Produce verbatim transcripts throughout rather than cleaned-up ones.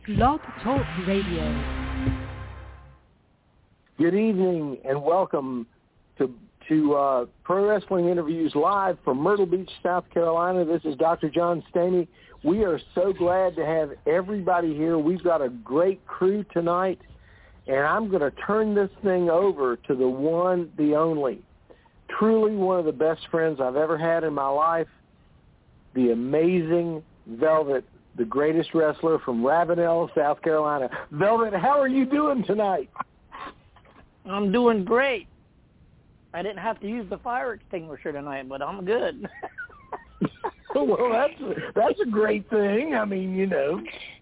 Blog Talk Radio. Good evening and welcome to to uh, Pro Wrestling Interviews live from Myrtle Beach, South Carolina. This is Doctor John Staney. We are so glad to have everybody here. We've got a great crew tonight, and I'm going to turn this thing over to the one, the only, truly one of the best friends I've ever had in my life, the amazing Velvet, the greatest wrestler from Ravenel, South Carolina. Velvet, how are you doing tonight? I'm doing great. I didn't have to use the fire extinguisher tonight, but I'm good. Well, that's that's a great thing. I mean, you know.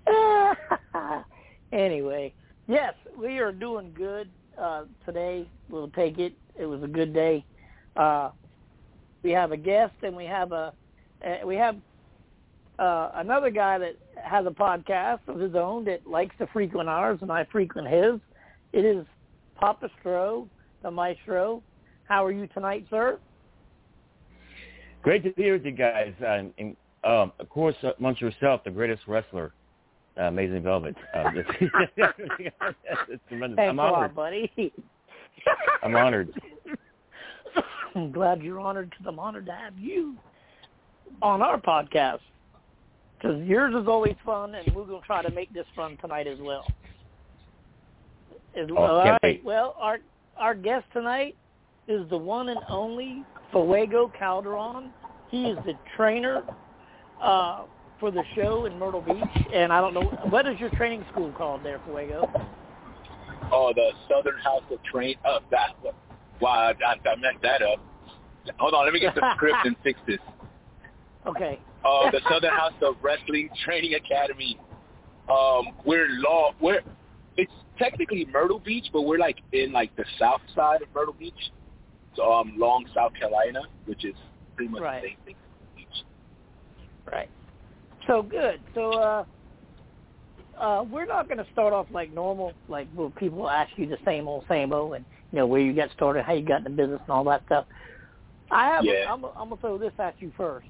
Anyway, yes, we are doing good uh, today. We'll take it. It was a good day. Uh, we have a guest, and we have a uh, we have uh, another guy that has a podcast of his own that likes to frequent ours, and I frequent his. It is Papa Stro, the Maestro. How are you tonight, sir? Great to be with you guys. Uh, and, um, of course, uh, amongst yourself, the greatest wrestler, uh, Amazing Velvet. Um, it's, it's tremendous. Thanks I'm a honored. lot, buddy. I'm honored. I'm glad you're honored because I'm honored to have you on our podcast because yours is always fun, and we're going to try to make this fun tonight as well. As, Oh, all can't right. wait. Well, our our guest tonight is the one and only Fuego Calderon. He is the trainer uh, for the show in Myrtle Beach, and I don't know, what is your training school called there, Fuego? Oh, the Southern House of Train. Uh, that. Wow, I, I messed that up. Hold on, let me get the script and fix this. Okay. Uh, the Southern House of Wrestling Training Academy. Um, we're law. We're it's technically Myrtle Beach, but we're like in like the south side of Myrtle Beach. So um, Long, South Carolina, which is pretty much right. the same thing as the beach. Right. So good. So uh, uh, we're not going to start off like normal, like where people ask you the same old, same old, and you know where you got started, how you got in the business, and all that stuff. I have. Yeah. I'm, I'm gonna throw this at you first.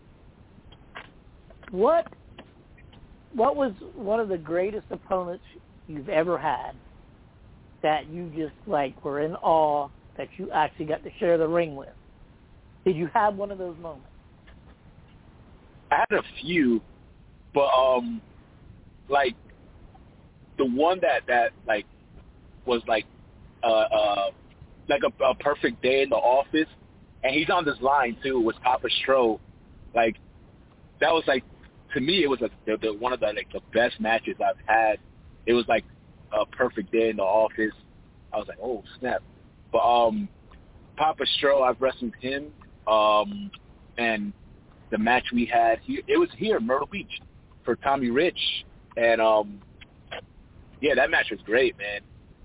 What What was one of the greatest opponents you've ever had that you just like were in awe that you actually got to share the ring with? Did you have one of those moments? I had a few, but um, like the one that that like was like uh uh like a, a perfect day in the office, and he's on this line too. Was Papa Stro? Like that was like to me it was like the, the one of the like the best matches I've had. It was like a perfect day in the office. I was like, oh snap! But um, Papa Stro, I've wrestled him, um, and the match we had here, it was here in Myrtle Beach for Tommy Rich, and um, yeah, that match was great, man.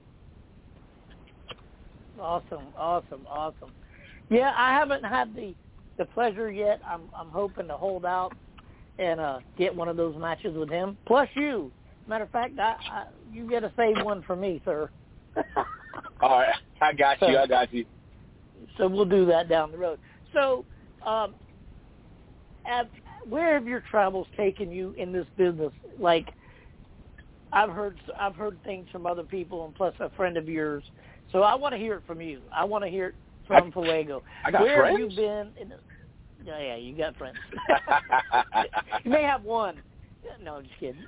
Awesome, awesome, awesome. Yeah, I haven't had the, the pleasure yet. I'm I'm hoping to hold out and uh, get one of those matches with him. Plus you. Matter of fact, I, I, you get to save one for me, sir. All right, I got you. I got you. So we'll do that down the road. So, um, have, where have your travels taken you in this business? Like, I've heard I've heard things from other people, and plus a friend of yours. So I want to hear it from you. I want to hear it from I, Fuego. I got Where friends? have you been? In the, yeah, yeah, you got friends. You may have one. No, I'm just kidding.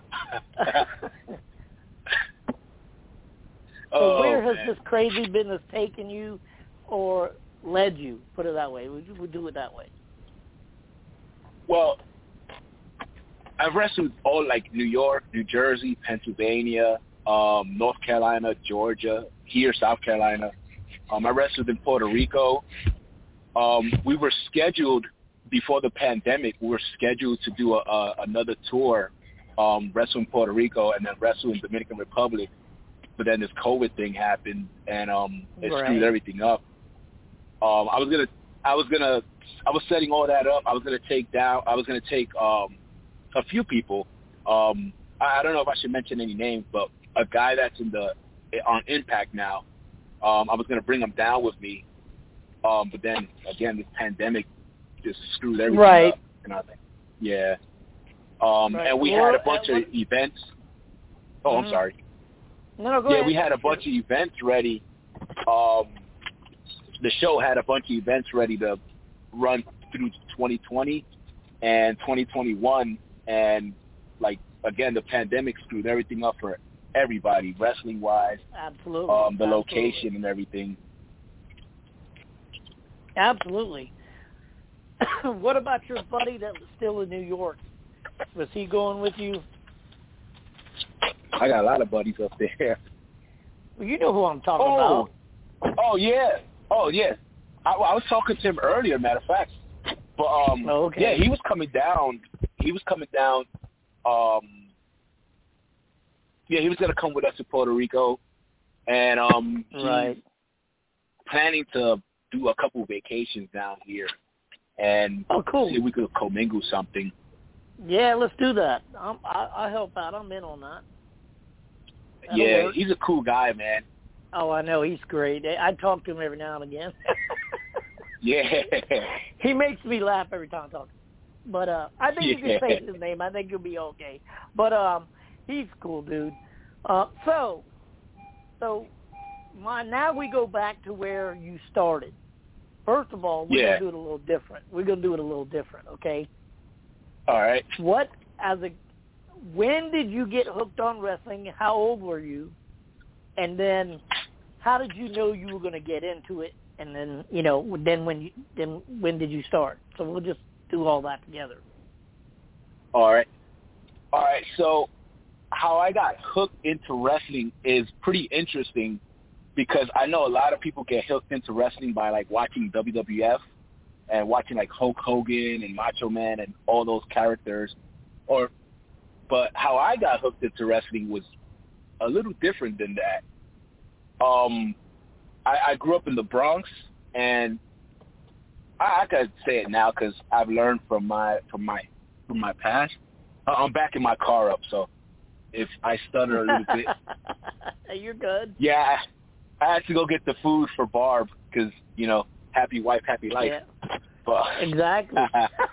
So oh, where has man. this crazy business taken you or led you? Put it that way. We'll, we'll do it that way. Well, I've wrestled all like New York, New Jersey, Pennsylvania, um, North Carolina, Georgia, here, South Carolina. Um, I wrestled in Puerto Rico. Um, we were scheduled before the pandemic. We were scheduled to do a, a, another tour, um, wrestle in Puerto Rico and then wrestle in Dominican Republic. But then this COVID thing happened, and um, it right. screwed everything up. Um, I was gonna, I was gonna, I was setting all that up. I was gonna take down, I was gonna take um, a few people. Um, I, I don't know if I should mention any names, but a guy that's in the on Impact now. Um, I was gonna bring him down with me, um, but then again, this pandemic just screwed everything right. up. And I was like, yeah. Um, right. and we well, had a bunch uh, of events. Oh, mm-hmm. I'm sorry. No, no, go yeah, ahead. we had a bunch of events ready. Um, the show had a bunch of events ready to run through twenty twenty and twenty twenty-one, and like again, the pandemic screwed everything up for everybody, wrestling wise. Absolutely. Um, the Absolutely. location and everything. Absolutely. What about your buddy that was still in New York? Was he going with you? I got a lot of buddies up there. Well, you know who I'm talking oh. about. Oh, yeah. Oh, yeah. I, I was talking to him earlier, matter of fact. But, um, oh, okay. yeah, he was coming down. He was coming down. Um, yeah, he was going to come with us to Puerto Rico. And um, he's right. planning to do a couple vacations down here. And oh, cool. see if we could commingle something. Yeah, let's do that. I'm, I, I'll help out. I'm in on that. That'll yeah, work. he's a cool guy, man. Oh, I know. He's great. I talk to him every now and again. yeah. He makes me laugh every time I talk to him. But uh, I think yeah. you can say his name. I think you'll be okay. But um, he's a cool dude. Uh, so, so my, now we go back to where you started. First of all, we're yeah. going to do it a little different. We're going to do it a little different, okay? All right. What, as a, when did you get hooked on wrestling? How old were you? And then how did you know you were going to get into it? And then, you know, then when you, then when did you start? So we'll just do all that together. All right. All right. So how I got hooked into wrestling is pretty interesting because I know a lot of people get hooked into wrestling by, like, watching W W F and watching, like, Hulk Hogan and Macho Man and all those characters. Or, but how I got hooked into wrestling was a little different than that. Um, I, I grew up in the Bronx, and I, I could say it now because I've learned from my from my from my past. Uh, I'm backing my car up, so if I stutter a little bit, you're good. Yeah, I, I had to go get the food for Barb because you know, happy wife, happy life. Yeah. But, exactly.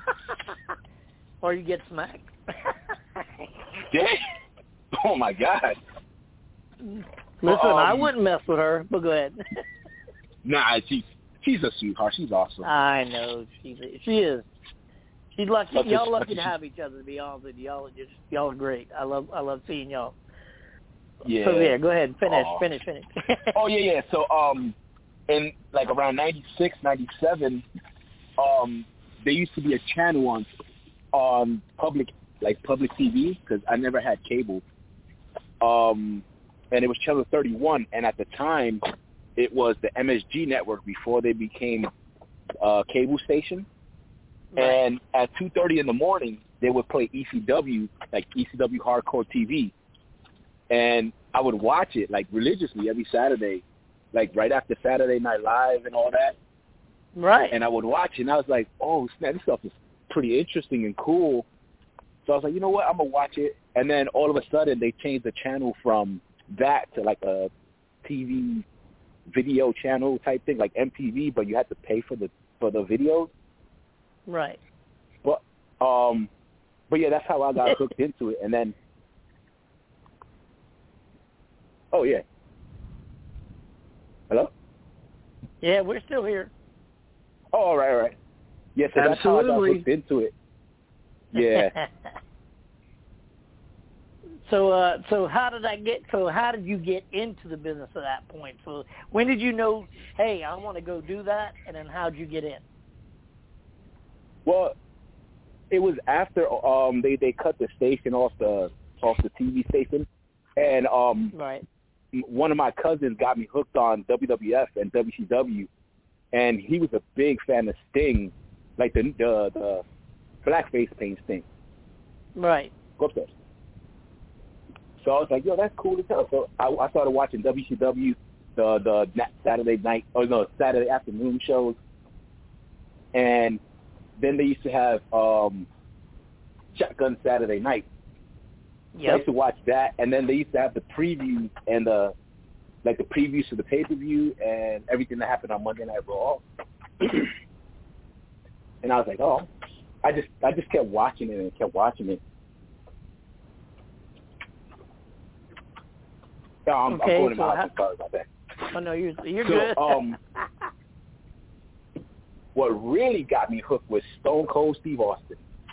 Or you get smacked. yeah. Oh my God. Listen, um, I wouldn't mess with her, but go ahead. Nah, she's she's a sweetheart. She's awesome. I know she's she is. She's lucky. But y'all this, lucky to this, have each other. To be honest with you, y'all are just y'all are great. I love I love seeing y'all. Yeah. So yeah, go ahead. Finish. Aww. Finish. Finish. oh yeah, yeah. So um, in like around ninety-six, ninety-seven, um, there used to be a channel on on public like public T V because I never had cable. Um. And it was Channel thirty-one, and at the time, it was the M S G network before they became a cable station. Right. And at two thirty in the morning, they would play E C W, like E C W Hardcore T V. And I would watch it, like, religiously every Saturday, like, right after Saturday Night Live and all that. Right. And I would watch it, and I was like, oh, snap, this stuff is pretty interesting and cool. So I was like, you know what, I'm going to watch it. And then all of a sudden, they changed the channel from that to like a T V video channel type thing, like M T V, but you had to pay for the for the videos. Right. But um, but yeah, that's how I got hooked into it. And then, oh yeah, hello. Yeah, we're still here. Oh, all right, all right. Yeah, so that's how I got hooked into it. Yeah. So, uh, so how did I get? So, how did you get into the business at that point? So, when did you know, hey, I want to go do that? And then, how did you get in? Well, it was after um they, they cut the station off the off the T V station, and um right. one of my cousins got me hooked on W W F and W C W, and he was a big fan of Sting, like the the, the blackface paint Sting. Right. Go upstairs. So I was like, yo, that's cool as hell. So I, I started watching W C W, the the Saturday night, or no, Saturday afternoon shows. And then they used to have um, Shotgun Saturday Night. Yep. So I used to watch that. And then they used to have the previews and the, like the previews for the pay-per-view and everything that happened on Monday Night Raw. And I was like, oh, I just I just kept watching it and kept watching it. No, I'm, okay, I'm going to so my house. how, I'm sorry about that. Oh no, you're you're so, good. um, what really got me hooked was Stone Cold Steve Austin.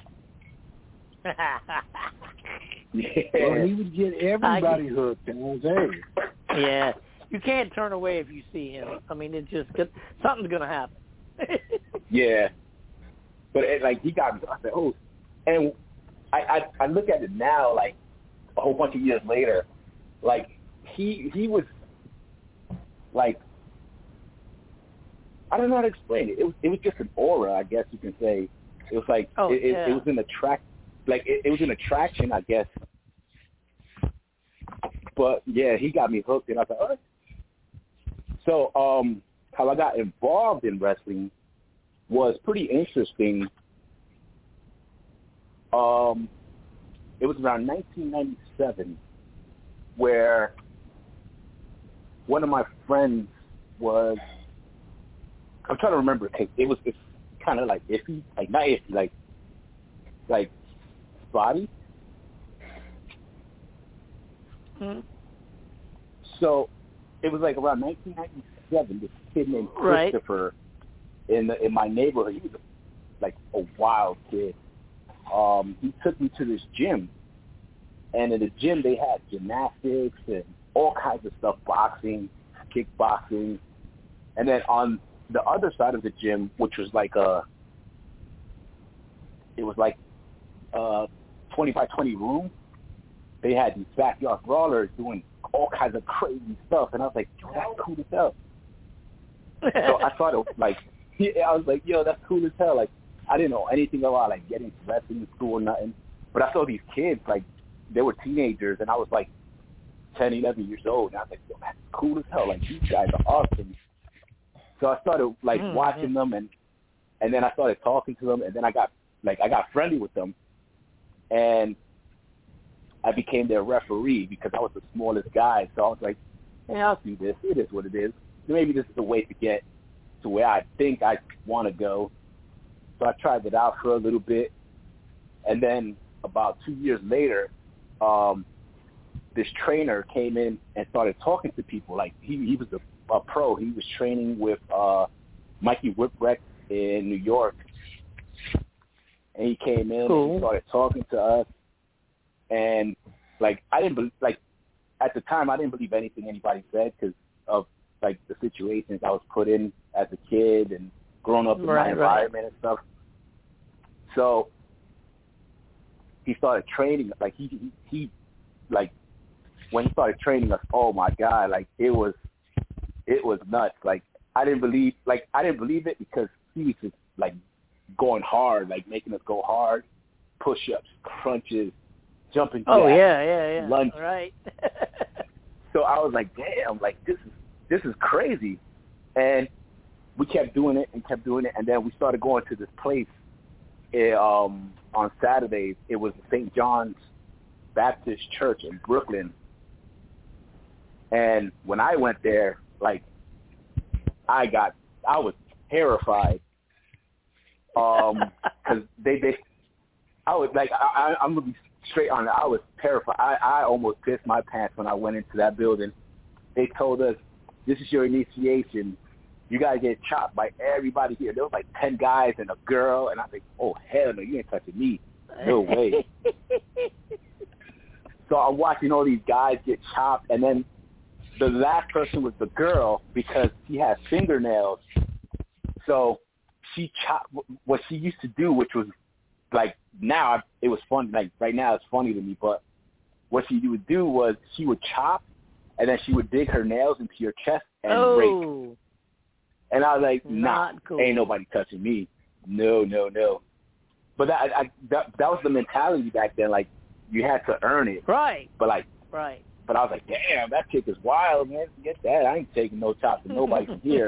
Yeah. Well, he would get everybody hooked in Jose. Yeah, you can't turn away if you see him. I mean, it just something's gonna happen. Yeah, but it, like he got me. I said, oh, and I, I I look at it now, like a whole bunch of years later, like he he was like, I don't know how to explain it. It was it was just an aura, I guess you can say. It was like oh, it, it, yeah. it was an attract, like it, it was an attraction, I guess. But yeah, he got me hooked, and I was like, all right. So um, how I got involved in wrestling was pretty interesting. Um, it was around nineteen ninety-seven where one of my friends was, I'm trying to remember, it was it's kind of like iffy, like not iffy, like, like spotty. Hmm. So it was like around nineteen ninety-seven, this kid named Right. Christopher in the, in my neighborhood, he was a, like a wild kid. Um, he took me to this gym, and in the gym they had gymnastics and all kinds of stuff, boxing, kickboxing, and then on the other side of the gym, which was like a, it was like a twenty by twenty room, they had these backyard brawlers doing all kinds of crazy stuff, and I was like, yo, that's cool as hell. So I thought it was like, I was like, yo, that's cool as hell. Like, I didn't know anything about like getting to wrestling in school or nothing, but I saw these kids, like, they were teenagers, and I was like ten, eleven years old, and I was like, yo, that's cool as hell. Like, these guys are awesome. So I started like mm-hmm. watching them, and and then I started talking to them, and then I got like I got friendly with them, and I became their referee because I was the smallest guy. So I was like, hey, I'll do this. It is what it is. Maybe this is a way to get to where I think I want to go. So I tried it out for a little bit, and then about two years later, um, this trainer came in and started talking to people. Like he, he was a, a pro. He was training with uh, Mikey Whipwreck in New York, and he came in cool. and he started talking to us. And like I didn't be, like at the time I didn't believe anything anybody said because of like the situations I was put in as a kid and growing up in right, my environment right. and stuff. So he started training. Like he, he he like when he started training us. Oh my God! Like it was it was nuts. Like I didn't believe like I didn't believe it because he was just like going hard, like making us go hard, push-ups, crunches. Jumping oh jacks, yeah, yeah, yeah. lunge. Right. So I was like, damn, like this is this is crazy, and we kept doing it and kept doing it, and then we started going to this place. It, um, on Saturdays, it was Saint John's Baptist Church in Brooklyn, and when I went there, like I got, I was terrified, um, because they they, I was like, I, I, I'm gonna be straight on it. I was terrified. I, I almost pissed my pants when I went into that building. They told us, this is your initiation. You got to get chopped by everybody here. There was like ten guys and a girl. And I think, oh, hell no, you ain't touching me. No way. So I'm watching all these guys get chopped. And then the last person was the girl because she had fingernails. So she chopped what she used to do, which was like now it was fun. Like right now it's funny to me, but what she would do was she would chop, and then she would dig her nails into your chest and oh, rake. And I was like, nah, not cool. Ain't nobody touching me. No, no, no. But that I, that that was the mentality back then. Like you had to earn it. Right. But like, right. But I was like, damn, that chick is wild, man. Forget that. I ain't taking no chops from nobody from here.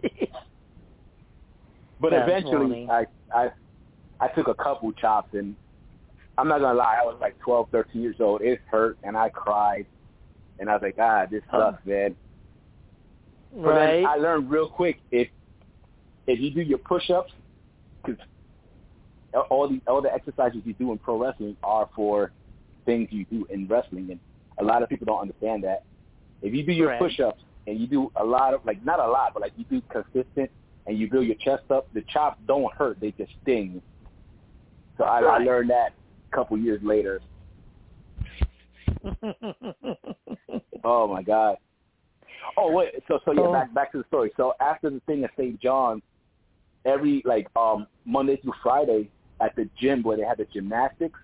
But That's eventually, funny. I I. I took a couple chops, and I'm not going to lie, I was like twelve, thirteen years old. It hurt, and I cried. And I was like, ah, this sucks, oh. man. But right. then I learned real quick, if if you do your push-ups, because all the, all the exercises you do in pro wrestling are for things you do in wrestling, and a lot of people don't understand that. If you do your Correct. push-ups and you do a lot of, like, not a lot, but, like, you do consistent and you build your chest up, the chops don't hurt. They just sting. So I, right. I learned that a couple years later. Oh, my God. Oh, wait. So, so yeah, back, back to the story. So after the thing at Saint John's, every, like, um, Monday through Friday at the gym where they had the gymnastics,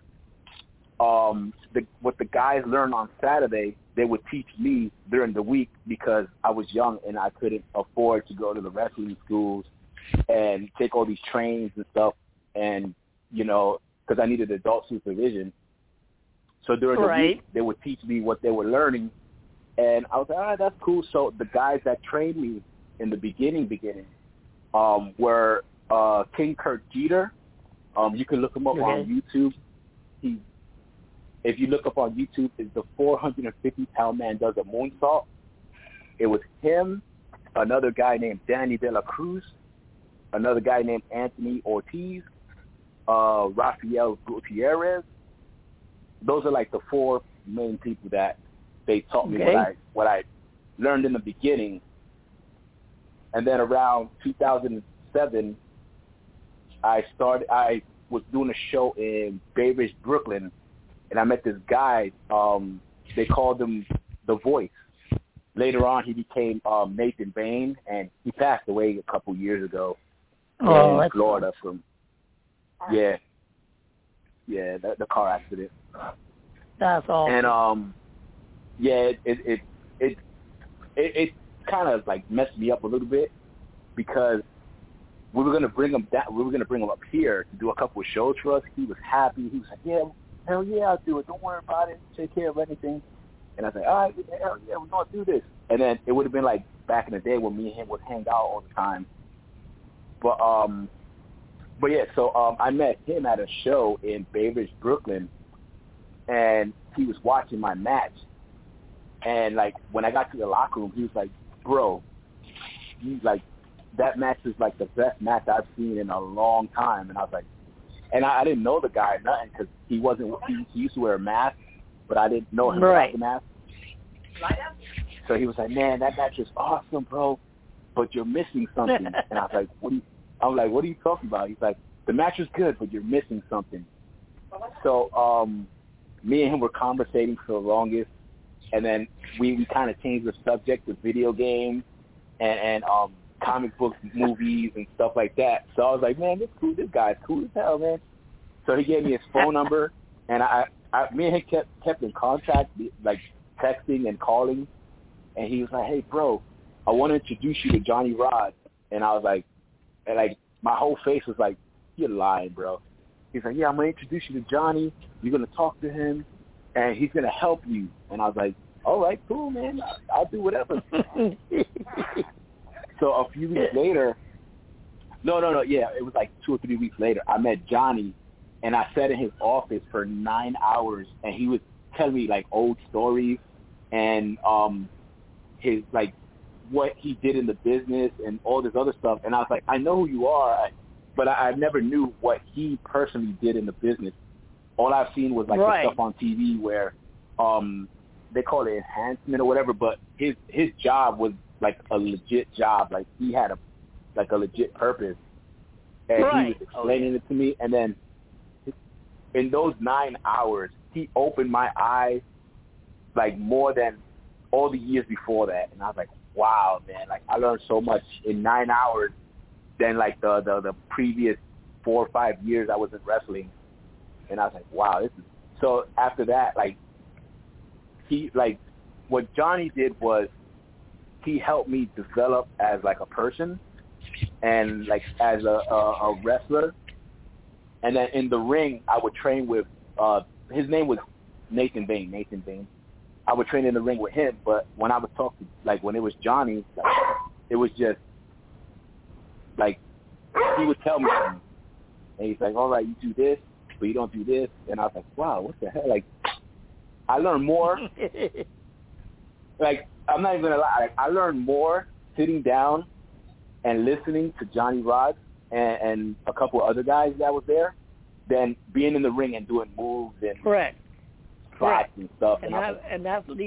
um, the, what the guys learned on Saturday, they would teach me during the week because I was young and I couldn't afford to go to the wrestling schools and take all these trains and stuff. And, you know, because I needed adult supervision. So during right. the week, they would teach me what they were learning. And I was like, all right, that's cool. So the guys that trained me in the beginning, beginning, um, were uh, King Kurt Jeter. Um, you can look him up okay. on YouTube. He, if you look up on YouTube, is the four hundred fifty pound man does a moonsault. It was him, another guy named Danny De La Cruz, another guy named Anthony Ortiz, uh, Rafael Gutierrez. Those are like the four main people that they taught me okay. what I what I learned in the beginning. And then around two thousand seven, I started. I was doing a show in Bay Ridge, Brooklyn, and I met this guy. Um, they called him The Voice. Later on, he became um, Nathan Bain, and he passed away a couple years ago oh, in Florida from yeah, yeah, the, the car accident. That's awesome. And um, yeah, it it it it, it, it kind of like messed me up a little bit because we were gonna bring him down. We were gonna bring him up here to do a couple of shows for us. He was happy. He was like, "Yeah, hell yeah, I'll do it. Don't worry about it. Take care of anything." And I was like, "All right, hell yeah, we're gonna do this." And then it would have been like back in the day when me and him would hang out all the time. But um, but yeah, so um, I met him at a show in Bay Ridge, Brooklyn, and he was watching my match. And like when I got to the locker room, he was like, "Bro, he's like." That match is like the best match I've seen in a long time. And I was like, and I, I didn't know the guy or nothing because he wasn't, he, he used to wear a mask, but I didn't know him right. without the mask. So he was like, man, that match is awesome, bro, but you're missing something. And I was like, what are you, I was like, what are you talking about? He's like, the match is good, but you're missing something. So um, me and him were conversating for the longest, and then we, we kind of changed the subject to video games and, and um, comic books, movies, and stuff like that. So I was like, man, this cool. This guy's cool as hell, man. So he gave me his phone number, and I, I, me and him kept kept in contact, like texting and calling. And he was like, hey, bro, I want to introduce you to Johnny Rod. And I was like, and like my whole face was like, you're lying, bro. He's like, yeah, I'm gonna introduce you to Johnny. You're gonna talk to him, and he's gonna help you. And I was like, all right, cool, man. I'll, I'll do whatever. So a few weeks later, no, no, no, yeah, it was like two or three weeks later, I met Johnny, and I sat in his office for nine hours, and he was telling me, like, old stories and um, his, like, what he did in the business and all this other stuff. And I was like, I know who you are, but I, I never knew what he personally did in the business. All I've seen was, like, right. the stuff on T V where um, they call it enhancement or whatever, but his his job was like a legit job. Like he had a like a legit purpose, and right. he was explaining oh, yeah. it to me. And then in those nine hours, he opened my eyes like more than all the years before that. And I was like, wow, man! Like I learned so much in nine hours than like the the, the previous four or five years I was in wrestling. And I was like, wow, this is so. After that, like he like what Johnny did was, he helped me develop as like a person and like as a, a, a wrestler. And then in the ring, I would train with, uh, his name was Nathan Bain, Nathan Bain. I would train in the ring with him, but when I would talk to, like when it was Johnny, like, it was just like, he would tell me something. And he's like, all right, you do this, but you don't do this. And I was like, wow, what the hell? Like, I learned more. Like, I'm not even going to lie. I learned more sitting down and listening to Johnny Rod and, and a couple other guys that was there than being in the ring and doing moves and Correct. spots Correct. and stuff. And, and, that, and that's what these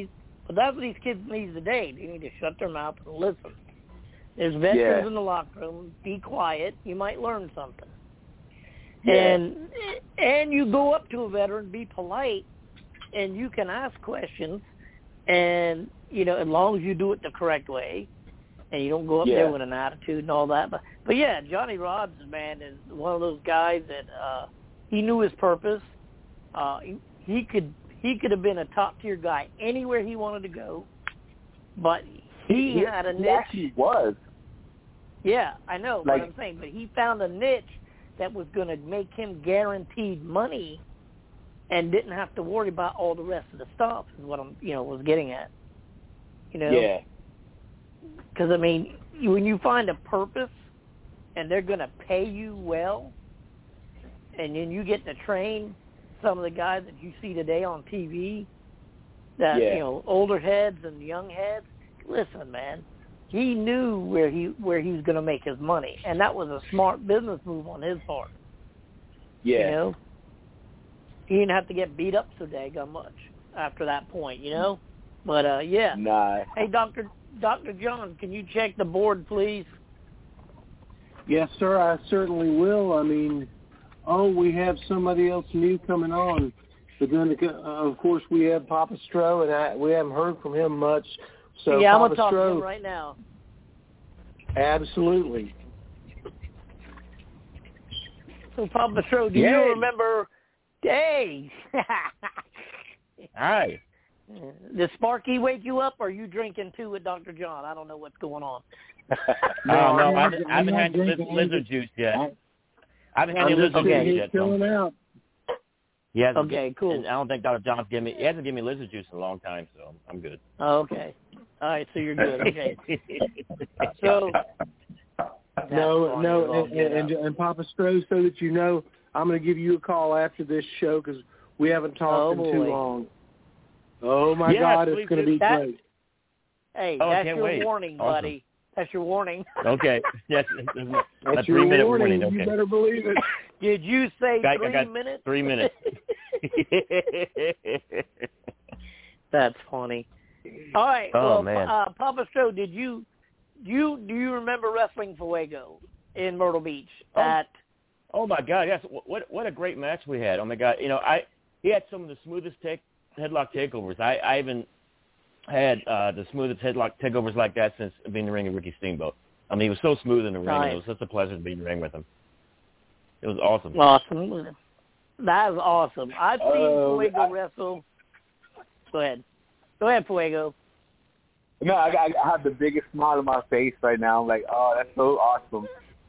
But that's what these kids need today. They need to shut their mouth and listen. There's veterans Yeah. in the locker room. Be quiet. You might learn something. Yeah. And and you go up to a veteran, be polite, and you can ask questions. And, you know, as long as you do it the correct way, and you don't go up Yeah. there with an attitude and all that. But, but yeah, Johnny Rodz, man, is one of those guys that uh, he knew his purpose. Uh, he, he could he could have been a top-tier guy anywhere he wanted to go, but he, He, had a he niche. actually was. Yeah, I know Like- what I'm saying, but he found a niche that was going to make him guaranteed money and didn't have to worry about all the rest of the stuff is what I'm, you know, was getting at. You know? Yeah. Because, I mean, when you find a purpose and they're going to pay you well, and then you get to train some of the guys that you see today on T V, that, Yeah. you know, older heads and young heads, listen, man, he knew where he where he was going to make his money, and that was a smart business move on his part. Yeah. You know? He didn't have to get beat up so daggone much after that point, you know? But, uh, yeah. Nah. Hey, Doctor Doctor John, can you check the board, please? Yes, sir, I certainly will. I mean, oh, we have somebody else new coming on. But then, uh, of course, we have Papa Stroh, and I, we haven't heard from him much. So yeah, Papa I'm going to talk Stroh, to him right now. Absolutely. So, Papa Stroh, do Yay. you remember... Hey! Hi. Did Sparky wake you up, or are you drinking too with Doctor John? I don't know what's going on. No, oh, no, I'm I not- haven't, I I'm haven't not had any liz- drinking lizard anything. juice yet. I- I haven't had I'm any just lizard sitting juice here yet. So chilling out. he hasn't Okay, gi- cool. and I don't think Doctor John's given me. He hasn't given me lizard juice in a long time, so I'm good. Oh, okay. All right, so you're good. Okay. So... No, That's no, funny. and, and, and, and Papa Stroh, so that you know, I'm going to give you a call after this show because we haven't talked Oh, in too boy. long. Oh, my Yes, God, please it's going to do. be That- great. Hey, Oh, I that's can't your wait. warning, Awesome. buddy. That's your warning. Okay. Yes. A That's your three-minute warning. warning. You Okay. better believe it. Did you say I- I three got minutes? Three minutes. That's funny. All right. Oh, well, man. Uh, Papa Stroh, did you do you do you remember wrestling Fuego in Myrtle Beach Oh. at? Oh my God! Yes, what what a great match we had. Oh my God! You know, I he had some of the smoothest take, headlock takeovers. I I haven't had uh, the smoothest headlock takeovers like that since being in the ring with Ricky Steamboat. I mean, he was so smooth in the ring. Right. And it was such a pleasure to be in the ring with him. It was awesome. Awesome. That is awesome. I've seen Uh, Fuego I- wrestle. Go ahead. Go ahead, Fuego. No, I, I I have the biggest smile on my face right now. I'm like, oh, that's so awesome.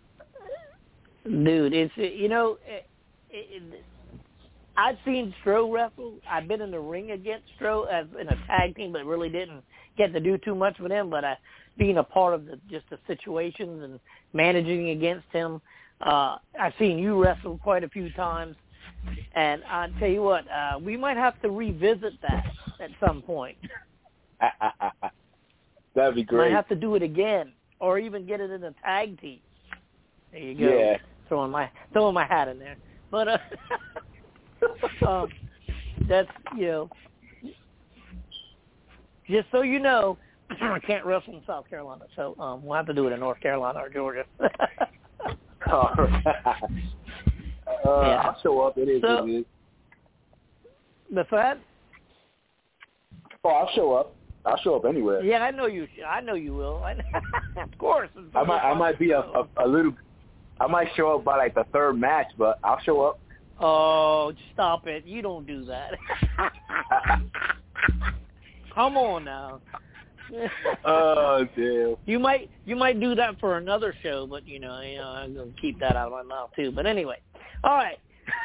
Dude, it's you know, it, it, I've seen Stroh wrestle. I've been in the ring against Stroh as in a tag team, but really didn't get to do too much with him. But I, being a part of the, just the situations and managing against him, uh, I've seen you wrestle quite a few times. And I tell you what, uh, we might have to revisit that at some point. That'd be Might great. have to do it again, or even get it in a tag team. There you go. Yeah. Throwing my throwing my hat in there, but uh, um, that's you know, just so you know, I can't wrestle in South Carolina, so um, we'll have to do it in North Carolina or Georgia. All right. uh, Yeah. I'll show up. It is So- what it is. The that? Oh, I'll show up. I'll show up anywhere. Yeah, I know you. I know you will. I, of course. I might I might be a, a a little. I might show up by like the third match, but I'll show up. Oh, stop it! You don't do that. Come on now. Oh damn. You might you might do that for another show, but you know, you know, I'm gonna keep that out of my mouth too. But anyway, all right.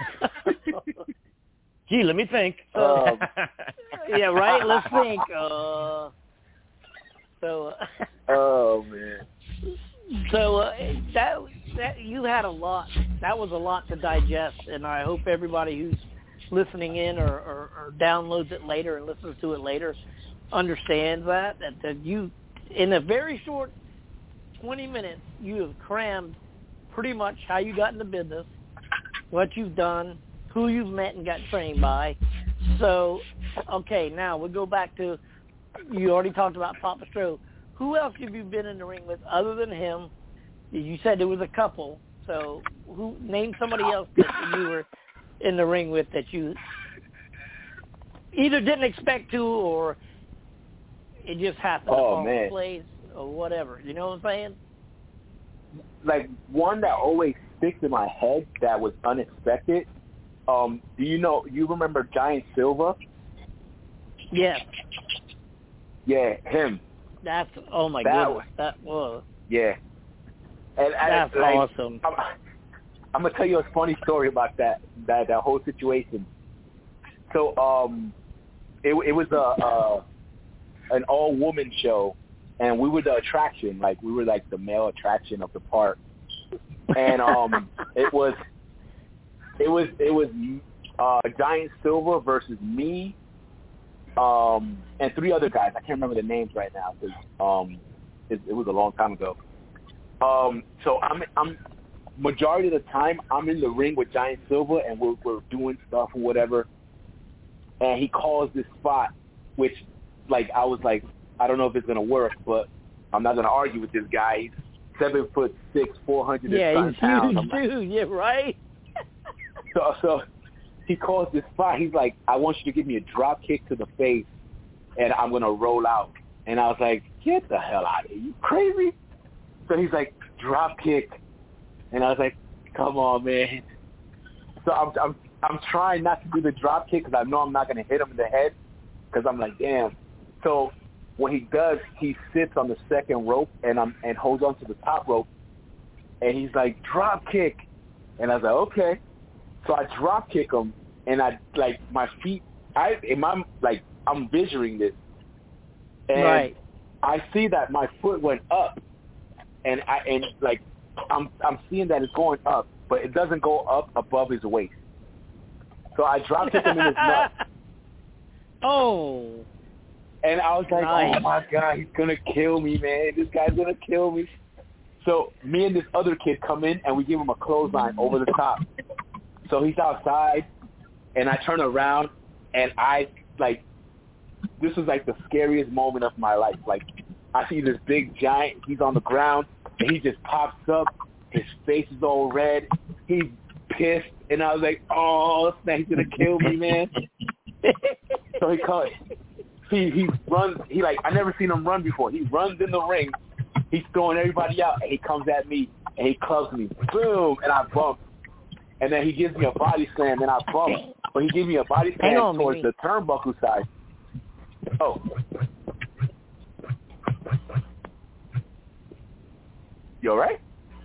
Gee, let me think. Um, Yeah, right. Let's think. Uh, so, Oh man. so uh, that that you had a lot. That was a lot to digest, and I hope everybody who's listening in or, or, or downloads it later and listens to it later understands that that, that you, in a very short twenty minutes, you have crammed pretty much how you got into business, what you've done, who you've met and got trained by. So, okay, now we'll go back to you already talked about Papa Stro. Who else have you been in the ring with other than him? You said there was a couple. So who name somebody else that you were in the ring with that you either didn't expect to or it just happened oh, to fall man. in place or whatever. You know what I'm saying? Like, one that always sticks in my head that was unexpected. Um, do you know, you remember Giant Silva? Yeah. Yeah, him. That's, oh my that goodness. Was, that was. Yeah. And, and That's like, awesome. I'm, I'm going to tell you a funny story about that, that, that whole situation. So, um, it, it was a, a an all-woman show, and we were the attraction. Like, we were, like, the male attraction of the park. And um, it was, it was, it was uh, Giant Silva versus me, um, and three other guys. I can't remember the names right now because um, it, it was a long time ago. Um, so I'm, I'm majority of the time I'm in the ring with Giant Silva, and we're we're doing stuff or whatever. And he calls this spot, which, like, I was like, I don't know if it's gonna work, but I'm not gonna argue with this guy. He's seven foot six, four hundred yeah, and he's pounds. huge, dude. Yeah, right. So, so he calls this spot. He's like, I want you to give me a drop kick to the face, and I'm gonna roll out. And I was like, get the hell out of here! You crazy? So he's like, drop kick, and I was like, come on, man. So I'm I'm I'm trying not to do the drop kick because I know I'm not gonna hit him in the head because I'm like, damn. So when he does, he sits on the second rope and I'm and holds on to the top rope, and he's like, drop kick, and I was like, okay. So I drop kick him, and I like my feet. I in my like I'm visualizing this, and right. I see that my foot went up, and I and like I'm I'm seeing that it's going up, but it doesn't go up above his waist. So I drop kick him in his nuts. Oh. And I was like, nice. oh my God, he's gonna kill me, man. This guy's gonna kill me. So me and this other kid come in and we give him a clothesline over the top. So he's outside, and I turn around, and I, like, this was like the scariest moment of my life. Like, I see this big giant, he's on the ground, and he just pops up. His face is all red. He's pissed, and I was like, oh, snap, he's going to kill me, man. So he called, he, he runs, he like, I never seen him run before. He runs in the ring. He's throwing everybody out, and he comes at me, and he clubs me. Boom, and I bump. And then he gives me a body slam, and I bump. But he gives me a body slam on, towards Mimi. the turnbuckle side. Oh. You all right?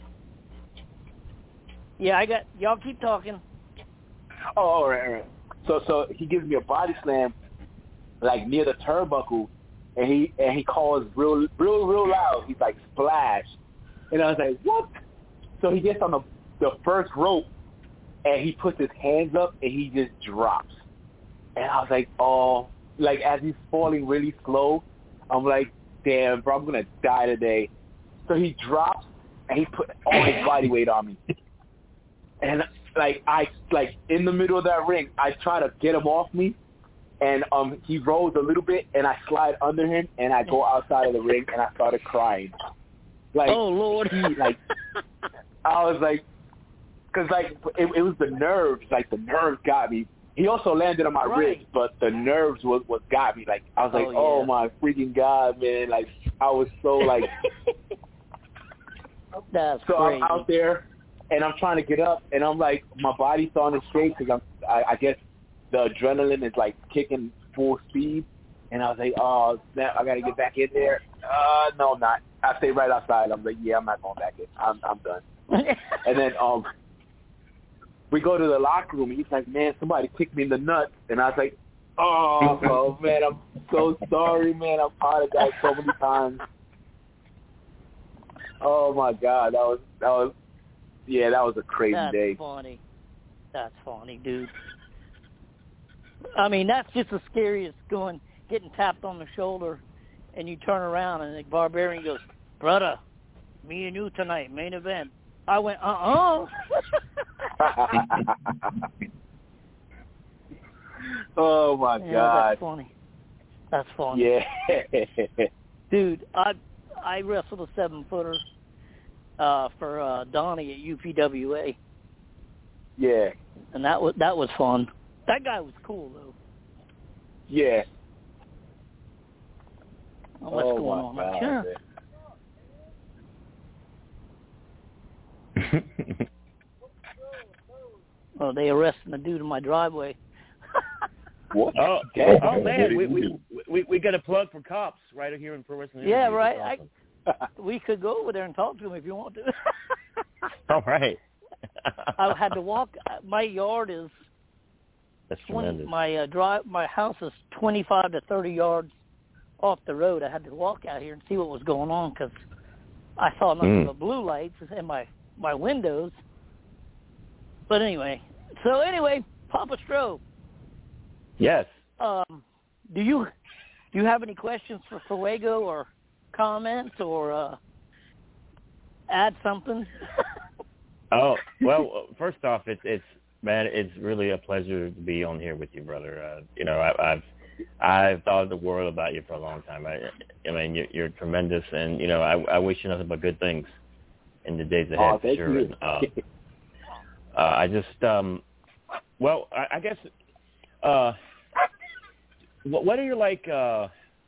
Yeah, I got, y'all keep talking. Oh, all right, all right. So, so he gives me a body slam, like near the turnbuckle, and he and he calls real, real, real loud. He's like, splash. And I was like, what? So he gets on the the first rope, and he puts his hands up, and he just drops. And I was like, oh, like as he's falling really slow, I'm like, damn, bro, I'm going to die today. So he drops, and he put all his body weight on me. And, like, I, like, in the middle of that ring, I try to get him off me, and um, he rolls a little bit, and I slide under him, and I go outside of the ring, and I started crying. Like, oh, Lord. He, like, I was like, because, like, it, it was the nerves. Like, the nerves got me. He also landed on my right. ribs, but the nerves was what got me. Like, I was like, oh, oh yeah. my freaking God, man. Like, I was so, like. That's so crazy. I'm out there, and I'm trying to get up, and I'm like, my body's starting to shake because I'm, I, I guess the adrenaline is, like, kicking full speed. And I was like, oh, snap, I got to get back in there. Uh, no, I'm not. I stay right outside. I'm like, yeah, I'm not going back in. I'm, I'm done. And then um, we go to the locker room, and he's like, man, somebody kicked me in the nuts. And I was like, oh, oh man, I'm so sorry, man. I've apologized so many times. Oh, my God. That was, that was, yeah, that was a crazy that's day. That's funny. That's funny, dude. I mean, that's just the scariest, going, getting tapped on the shoulder, and you turn around, and the Barbarian goes, brother, me and you tonight, main event. I went, uh-uh. Oh, my yeah, God. That's funny. That's fun. Yeah. Dude, I I wrestled a seven footer uh, for uh, Donnie at U P W A. Yeah. And that was that was fun. That guy was cool though. Yeah. Oh, what's oh going my on? God, Sure. Oh, they arresting the dude in my driveway. What? Oh, Okay. oh man, we we we we got a plug for cops right here in Pro Wrestling. Yeah, Interviews. right. Awesome. I, we could go over there and talk to him if you want to. All right. I had to walk. My yard is That's twenty. tremendous. My uh, drive. My house is twenty-five to thirty yards off the road. I had to walk out here and see what was going on because I saw nothing Mm. but blue lights in my my windows. But anyway, so anyway, Papa Stroh. Yes. Um, do you do you have any questions for Fuego or comments or uh, add something? Oh well, first off, it's it's man, it's really a pleasure to be on here with you, brother. Uh, you know, I, I've I've thought the world about you for a long time. I, I mean, you're, you're tremendous, and you know, I, I wish you nothing but good things in the days ahead. Oh, for thank sure. you. And, uh, uh, I just, um, well, I, I guess, uh, what, what are your like, uh,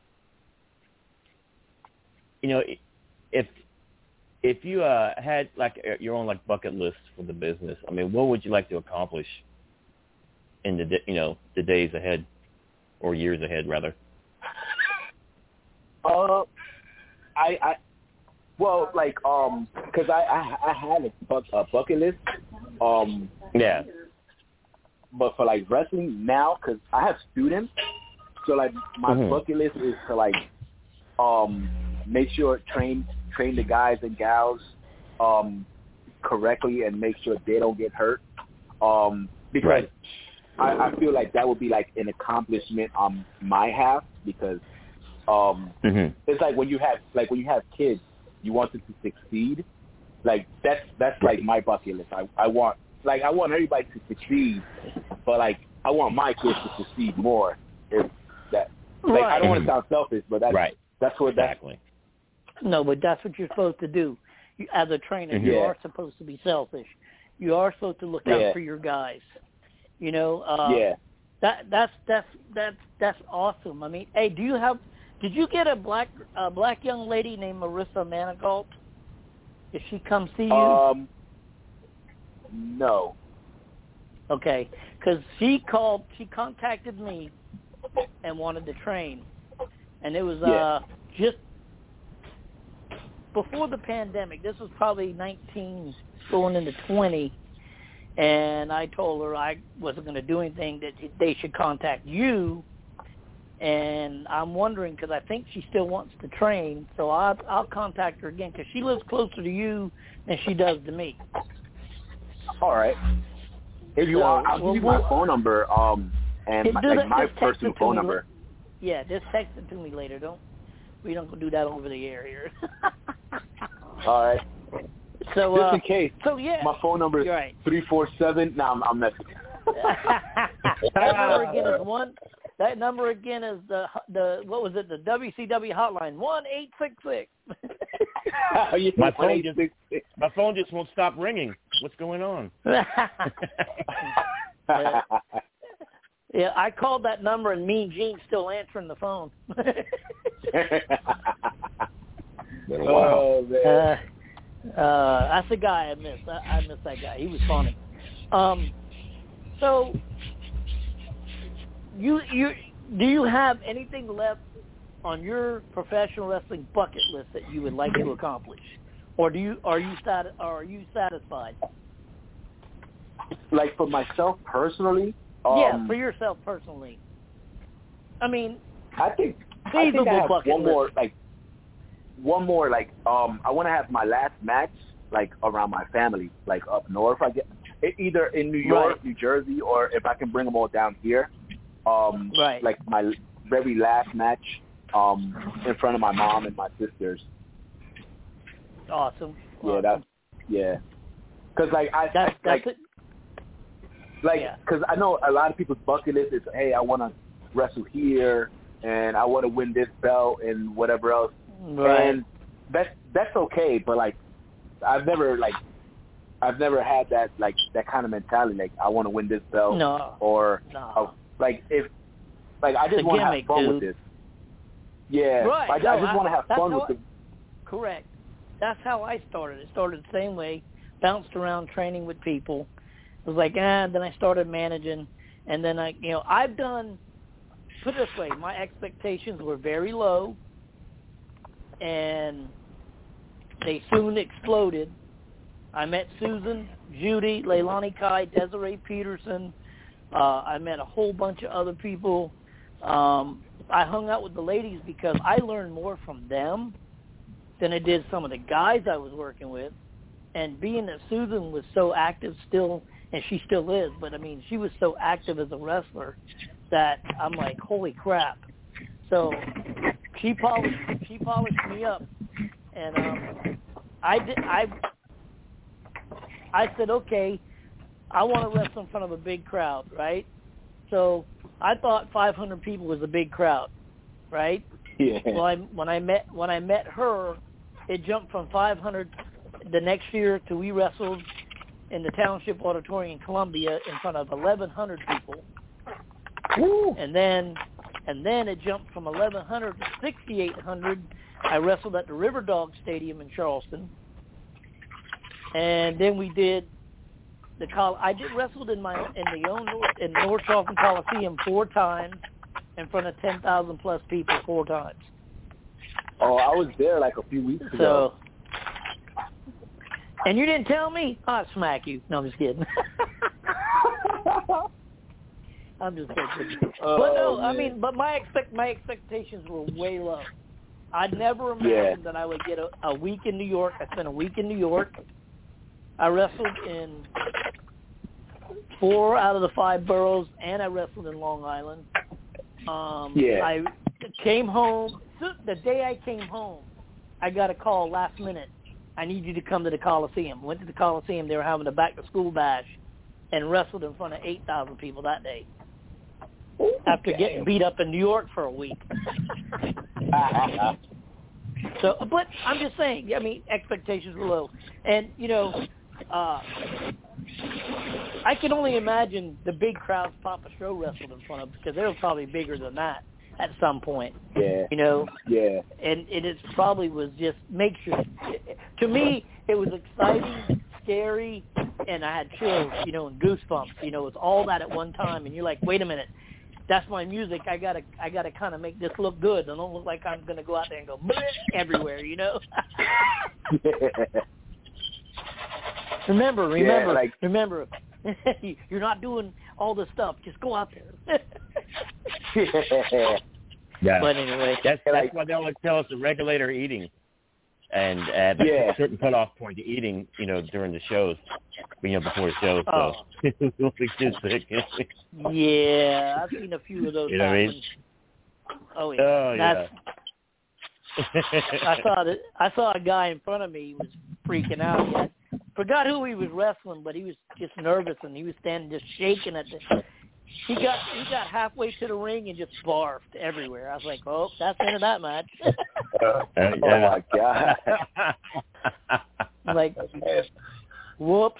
you know, if if you uh, had like your own like bucket list for the business, I mean, what would you like to accomplish in the you know the days ahead or years ahead rather? Uh, I, I, well, like, um, cause I, I, I had a, buck, a bucket list, um, Yeah. but for like wrestling now, cause I have students, so like my Mhm. bucket list is to like, um, make sure train train the guys and gals, um, correctly and make sure they don't get hurt, um, because Right. I, I feel like that would be like an accomplishment on my half because. Um, Mhm. It's like when you have like when you have kids, you want them to succeed. Like that's that's like my bucket list. I I want like I want everybody to succeed, but like I want my kids to succeed more. If that like I don't want to sound selfish, but that's Right. that's what that's Exactly. No, but that's what you're supposed to do. You, as a trainer, you Yeah. are supposed to be selfish. You are supposed to look out Yeah. for your guys. You know. Uh, yeah. That that's that's that's that's awesome. I mean, hey, do you have? Did you get a black a black young lady named Marissa Manigault? Did she come see you? Um. No. Okay, because she called, she contacted me and wanted to train, and it was Yeah. uh just before the pandemic. This was probably nineteen going into twenty, and I told her I wasn't going to do anything, that they should contact you. And I'm wondering, because I think she still wants to train, so I'll, I'll contact her again, because she lives closer to you than she does to me. All right. If you So, want, I'll well, give you my we'll- phone number. Um, and Hey, my, do like that- my just text personal it to phone me. number. Yeah, just text it to me later. Don't we don't do that over the air here. All right. So Just uh, in case, so yeah, my phone number is you're right. three four seven. Now I'm, I'm messing. That number again is one. That number again is the the what was it? The W C W hotline one eight six six. My phone just my phone just won't stop ringing. What's going on? Yeah. Yeah, I called that number and Mean Gene's still answering the phone. Oh man. Uh, uh, that's the guy I miss. I, I miss that guy. He was funny. Um, so, you you do you have anything left on your professional wrestling bucket list that you would like to accomplish, or do you are you sati- are you satisfied? Like for myself personally. Um, yeah, for yourself personally. I mean, I think I think feasible I have bucket one list. more like one more like um I want to have my last match like around my family, like up north. I get either in New York, Right. New Jersey, or if I can bring them all down here. Um, Right. Like my very last match um in front of my mom and my sisters. Awesome. Yeah, awesome. that's yeah. Cause like I, That's I like that's it. like Yeah. because I know a lot of people's bucket list is hey I want to wrestle here and I want to win this belt and whatever else. Right. And that's that's okay, but like I've never like I've never had that like that kind of mentality. Like I want to win this belt, No. or No. uh, like if like I just It's a want to have gimmick, fun dude. with this. Yeah, Right. I, No, I just want to have that's fun how with I- it. Correct. That's how I started. It started the same way. Bounced around training with people. It was like, ah, then I started managing. And then I, you know, I've done, put it this way, my expectations were very low. And they soon exploded. I met Susan, Judy, Leilani Kai, Desiree Peterson. Uh, I met a whole bunch of other people. Um, I hung out with the ladies because I learned more from them than I did some of the guys I was working with. And being that Susan was so active still, and she still is, but I mean, she was so active as a wrestler that I'm like, holy crap. So she polished, she polished me up. And um, I did, I, I said, okay, I want to wrestle in front of a big crowd, right? So I thought five hundred people was a big crowd, right? Yeah. Well, I, when I met when I met her, it jumped from five hundred the next year to we wrestled in the Township Auditorium in Columbia in front of eleven hundred people. Woo. And then and then it jumped from eleven hundred to sixty-eight hundred. I wrestled at the River Dog Stadium in Charleston. And then we did the col- I did wrestled in my in the own in North Charleston Coliseum four times in front of ten thousand plus people four times. Oh, I was there like a few weeks ago. So, and you didn't tell me? I'll smack you. No, I'm just kidding. I'm just kidding. Oh, but no, I man. mean, but my expect my expectations were way low. I'd never imagined Yeah. that I would get a, a week in New York. I spent a week in New York. I wrestled in four out of the five boroughs, and I wrestled in Long Island. Um, Yeah. I came home. The day I came home, I got a call last minute. I need you to come to the Coliseum. Went to the Coliseum. They were having a back-to-school bash and wrestled in front of eight thousand people that day after Okay. getting beat up in New York for a week. So, but I'm just saying, I mean, expectations were low. And, you know, uh, I can only imagine the big crowds Papa Show wrestled in front of because they were probably bigger than that at some point. Yeah. You know? Yeah. And, and it probably was just makeshift. To me, it was exciting, scary, and I had chills, you know, and goosebumps. You know, it was all that at one time. And you're like, wait a minute. That's my music. I gotta, I gotta kind of make this look good. I don't look like I'm gonna go out there and go everywhere, you know. remember, remember, Yeah, like, remember. You're not doing all this stuff. Just go out there. yeah. Yeah. But anyway, That's that's like- why they always tell us to regulate our eating, and uh, that's Yeah. a certain cutoff point to eating, you know, during the shows, you know, before the shows. So Oh. we'll be too sick. yeah, I've seen a few of those. You know what I mean? happen. Oh yeah. Oh, That's, yeah. I saw that. I saw a guy in front of me. He was freaking out. He had, forgot who he was wrestling, but he was just nervous and he was standing just shaking at the. He got he got halfway to the ring and just barfed everywhere. I was like, oh, that's the end of that match. Oh my god. I'm like, whoops.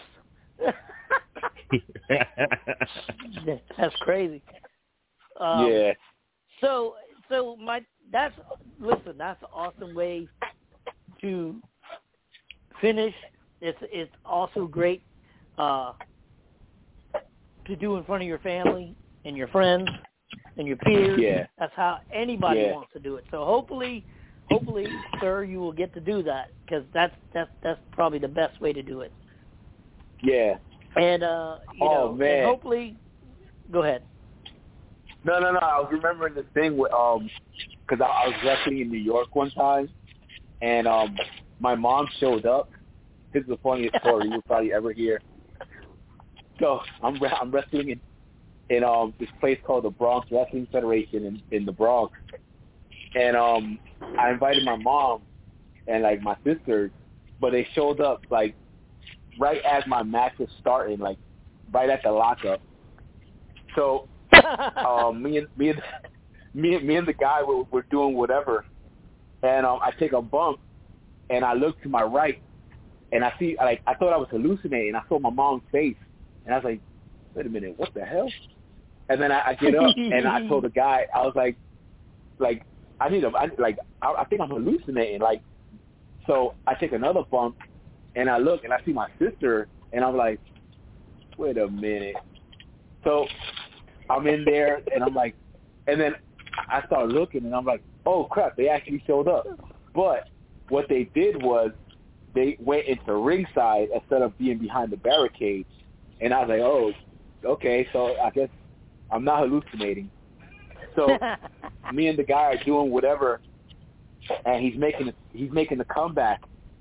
That's crazy. Um, yeah. So, so my that's listen. That's an awesome way to finish. It's it's also great uh, to do in front of your family and your friends and your peers. Yeah. That's how anybody Yeah. wants to do it. So hopefully, hopefully, sir, you will get to do that because that's that's that's probably the best way to do it. Yeah. And uh, you Oh, know, man. and hopefully, go ahead. No, no, no. I was remembering this thing with um, because I, I was wrestling in New York one time, and um, my mom showed up. This is the funniest story you'll probably ever hear. So I'm I'm wrestling in in um this place called the Bronx Wrestling Federation in, in the Bronx, and um I invited my mom and like my sisters, but they showed up like right as my match was starting, like right at the lockup. So um me and me and me, me and the guy were, were doing whatever, and um, I take a bump, and I look to my right, and I see, like, I thought I was hallucinating. I saw my mom's face, and I was like, wait a minute, what the hell? And then I, I get up, and I told the guy, I was like, like, I need a, I, like, I, I think I'm hallucinating. Like, so I take another bump, and I look, and I see my sister, and I'm like, wait a minute. So I'm in there, and I'm like, and then I start looking, and I'm like, oh, crap, they actually showed up. But what they did was they went into ringside instead of being behind the barricades. And I was like, oh, okay, so I guess I'm not hallucinating. So me and the guy are doing whatever, and he's making he's making the comeback.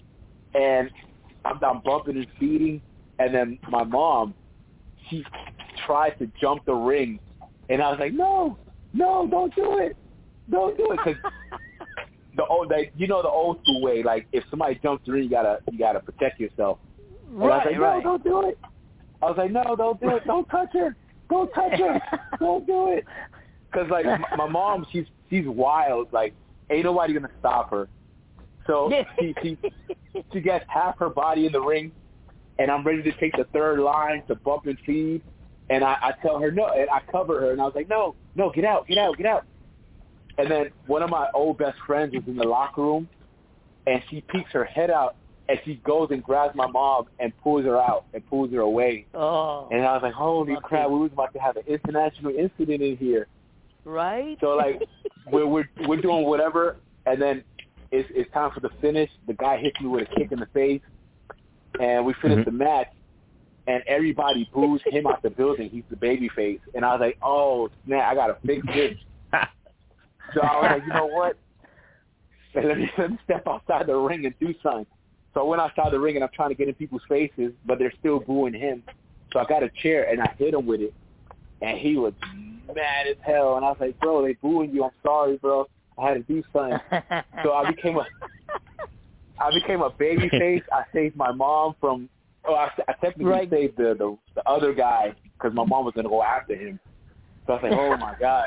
And I'm, I'm bumping and feeding, and then my mom, she tries to jump the ring. And I was like, no, no, don't do it. Don't do it. Because the old, like, you know, the old school way, like, if somebody jumps the ring, you gotta, you gotta protect yourself. And right, I was like, no, right. don't do it. I was like, no, don't do it. Don't touch her. Don't touch her. Don't do it. Because, like, my, my mom, she's she's wild. Like, ain't nobody gonna stop her. So she, she she gets half her body in the ring, and I'm ready to take the third line to bump and feed. And I, I tell her no, and I cover her, and I was like, no, no, get out, get out, get out. And then one of my old best friends was in the locker room, and she peeks her head out, and she goes and grabs my mom and pulls her out and pulls her away. Oh. And I was like, holy crap, we was about to have an international incident in here. Right? So, like, we're, we're, we're doing whatever, and then it's, it's time for the finish. The guy hits me with a kick in the face, and we finish mm-hmm. the match. And everybody boos him out the building. He's the baby face. And I was like, oh, snap, I got to fix this. So I was like, you know what? Let me, let me step outside the ring and do something. So I went outside the ring, and I'm trying to get in people's faces, but they're still booing him. So I got a chair, and I hit him with it. And he was mad as hell. And I was like, bro, they booing you. I'm sorry, bro. I had to do something. So I became a, I became a baby face. I saved my mom from... Oh, I, I technically right. saved the, the the other guy because my mom was going to go after him. So I was like, oh, my God.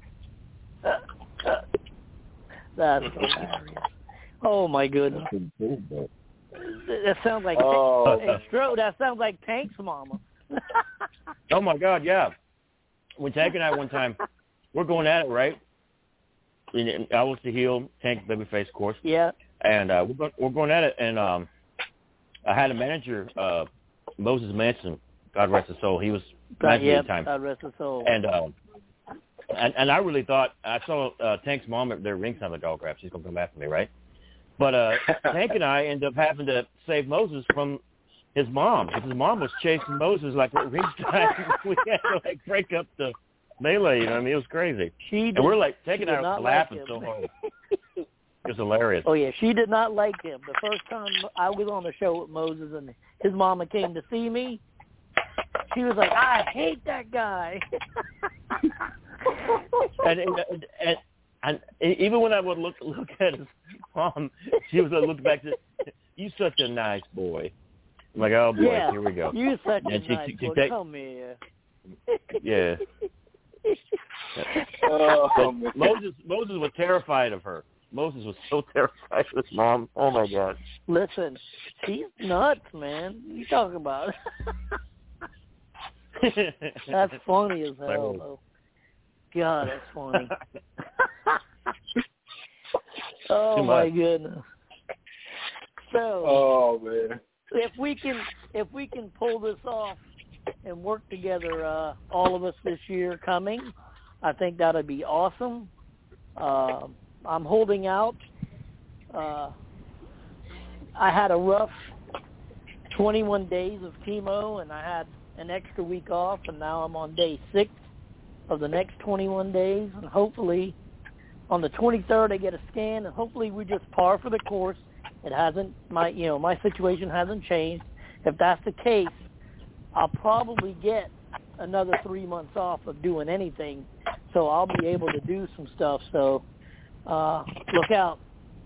That's hilarious. Oh, my goodness. That sounds like oh. hey, Stro, that sounds like Tank's mama. Oh, my God, yeah. When Tank and I one time, we're going at it, right? And I was the heel, Tank, babyface, of course. Yeah. And uh, we're, going, we're going at it, and... um. I had a manager, uh, Moses Manson, God rest his soul. He was manager yep, at the time. God rest his soul. And, uh, and and I really thought, I saw uh, Tank's mom at their ringside, like, oh, crap, she's going to come after me, right? But uh, Tank and I ended up having to save Moses from his mom, because his mom was chasing Moses, like, at ringside. We had to, like, break up the melee, you know what I mean? It was crazy. She did, and we're, like, Tank and I were laughing like so hard. It was hilarious. Oh, yeah, she did not like him. The first time I was on the show with Moses and his mama came to see me, she was like, I hate that guy. and, and, and, and even when I would look look at his mom, she was look back to, you such a nice boy. I'm like, oh, boy, yeah, here we go. You such and a she, nice she, she boy. take, Come here. Yeah. Oh, Moses Moses was terrified of her. Moses was so terrified of his mom. Oh, my God. Listen, she's nuts, man. What are you talking about? That's funny as hell, though. God, that's funny. Oh, my goodness. So, oh, man. If we can, if we can pull this off and work together, uh, all of us this year coming, I think that'll be awesome. Uh, I'm holding out. Uh, I had a rough twenty-one days of chemo, and I had an extra week off, and now I'm on day six of the next twenty-one days. And hopefully on the twenty-third I get a scan, and hopefully we just par for the course. It hasn't, my you know, my situation hasn't changed. If that's the case, I'll probably get another three months off of doing anything, so I'll be able to do some stuff. So uh, look out.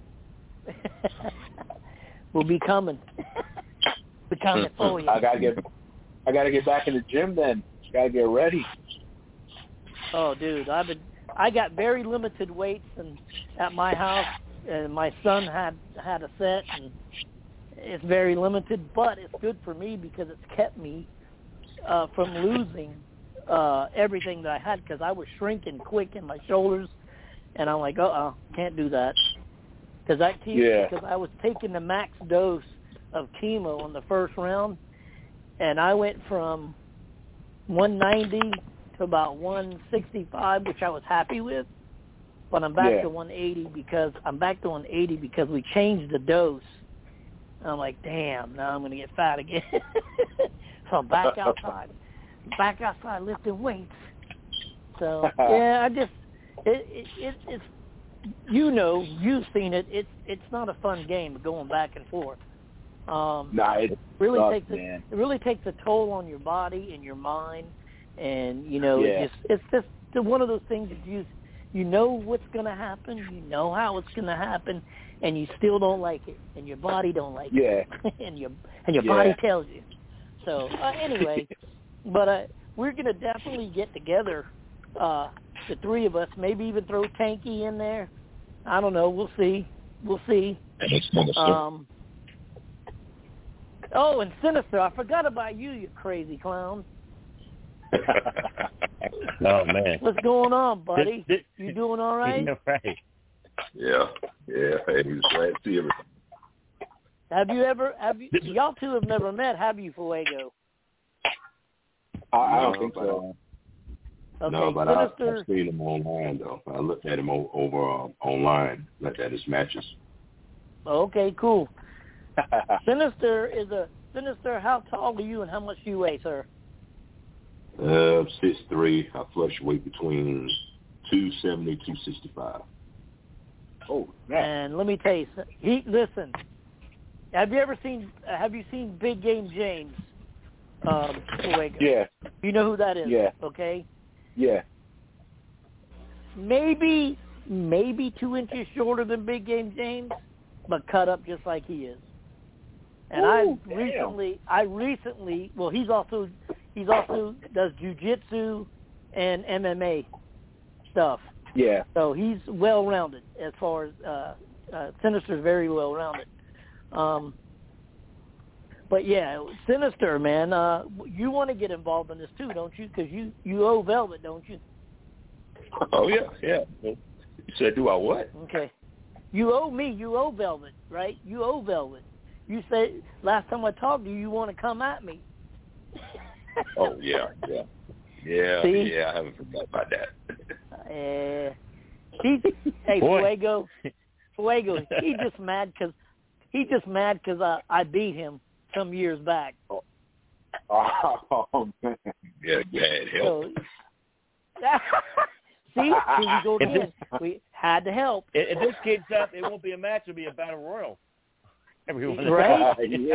We'll be coming. We're coming for you. I gotta get, I gotta get back in the gym then. Gotta get ready. Oh, dude, I've been, I got very limited weights and at my house, and my son had had a set, and it's very limited, but it's good for me because it's kept me uh, from losing uh, everything that I had because I was shrinking quick in my shoulders, and I'm like, uh-uh, can't do that. Because that chemo, Yeah. because I was taking the max dose of chemo in the first round, and I went from one ninety to about one sixty-five, which I was happy with, but I'm back Yeah. to one eighty because I'm back to one eighty because we changed the dose. And I'm like, damn, now I'm going to get fat again. So I'm back outside, back outside lifting weights. So yeah, I just it, it, it it's you know you've seen it. It's it's not a fun game going back and forth. Um, Nah, it really sucks, takes a, man. it really takes a toll on your body and your mind, and you know Yeah. it just it's just one of those things that you you know what's going to happen, you know how it's going to happen, and you still don't like it, and your body don't like Yeah. it, and your and your Yeah. body tells you. So uh, anyway, but uh, we're going to definitely get together, uh, the three of us. Maybe even throw Tanky in there. I don't know. We'll see. We'll see. Um, oh, and Sinister. I forgot about you, you crazy clown. Oh man, What's going on, buddy? This- this- You doing all right? Yeah, right. Yeah, yeah. Hey, he was glad to see everything. Have you ever? Have you? Y'all two have never met, have you, Fuego? I, I don't No, think but, so. Okay, No, but I, Sinister. I've seen him online though. I looked at him o- over uh, online, looked at his matches. Okay, cool. Sinister is a Sinister. How tall are you, and how much do you weigh, sir? Uh, six three. I fluctuate between two seventy, two sixty five. Oh, man. And let me tell you, he listen. Have you ever seen? Uh, have you seen Big Game James? Um, Fuego? Yeah, You know who that is? Yeah. Okay. yeah. Maybe, maybe two inches shorter than Big Game James, but cut up just like he is. And Ooh, I damn. recently, I recently, well, he's also, he's also does jujitsu and M M A stuff. Yeah. So he's well-rounded as far as, uh, uh, Sinister's very well-rounded. Um, but yeah, Sinister, man, uh, you want to get involved in this too, don't you? Because you, you owe Velvet, don't you? Oh yeah, yeah. You said, do I what? Okay. You owe me. You owe Velvet, right? You owe Velvet. You said last time I talked to you, you want to come at me. Oh yeah, yeah, yeah, See? yeah. I haven't forgot about that. Uh, he, hey, Boy. Fuego, Fuego, he just mad because he just mad because I, I beat him some years back. Oh, man. Yeah, you had help. So, see, here we go again. We had to help. If, if this kid's up, it won't be a match; it'll be a battle royal. Everyone, Right? yeah.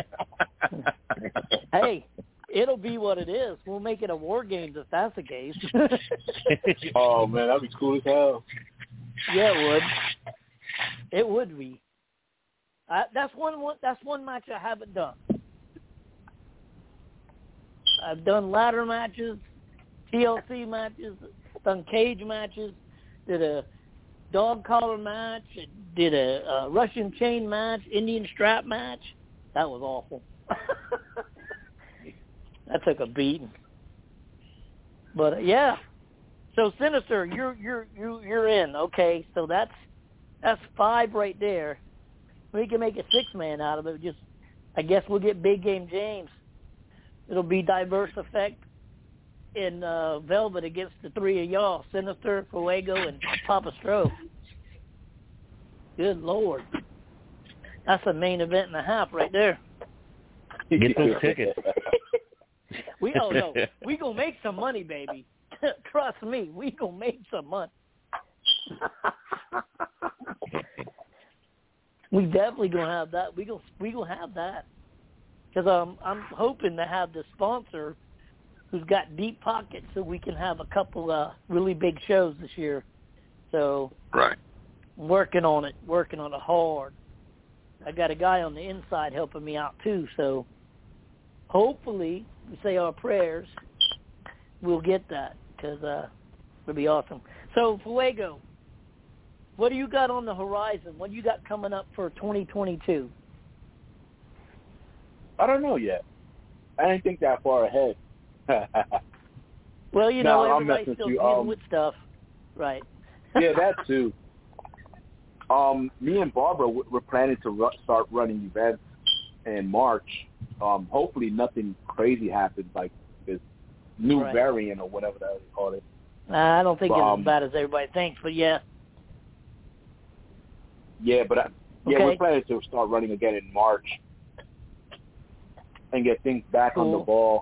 Hey, it'll be what it is. We'll make it a war games if that's the case. Oh, man, that'd be cool as hell. Yeah, it would. It would be. I, that's one, one. That's one match I haven't done. I've done ladder matches, T L C matches, done cage matches, did a dog collar match, did a, a Russian chain match, Indian strap match. That was awful. That took a beating. But uh, yeah. So Sinister, you're you're you you're in. Okay, so that's that's five right there. We can make a six man out of it. Just I guess we'll get Big Game James. It'll be diverse effect in uh, Velvet against the three of y'all, Sinister, Fuego, and Papa Stroke. Good Lord. That's a main event and a half right there. Get those tickets. We oh no, we gonna make some money, baby. Trust me, we gonna make some money. We definitely gonna have that. We gonna we gonna have that because um I'm hoping to have the sponsor who's got deep pockets so we can have a couple uh really big shows this year. So Right. I'm working on it, working on it hard. I got a guy on the inside helping me out too. So hopefully we say our prayers, we'll get that because uh It'd be awesome. So, Fuego, what do you got on the horizon? What do you got coming up for twenty twenty-two? I don't know yet. I didn't think that far ahead. Well, you no, know, everybody's still you. dealing Um, with stuff. Right. Yeah, that too. Um, me and Barbara, we're planning to ru- start running events in March. Um, hopefully nothing crazy happens, like this new right. variant or whatever the hell you call it. I don't think but, it's um, as bad as everybody thinks, but yeah. Yeah, but I, yeah, okay. we're planning to start running again in March and get things back cool. on the ball.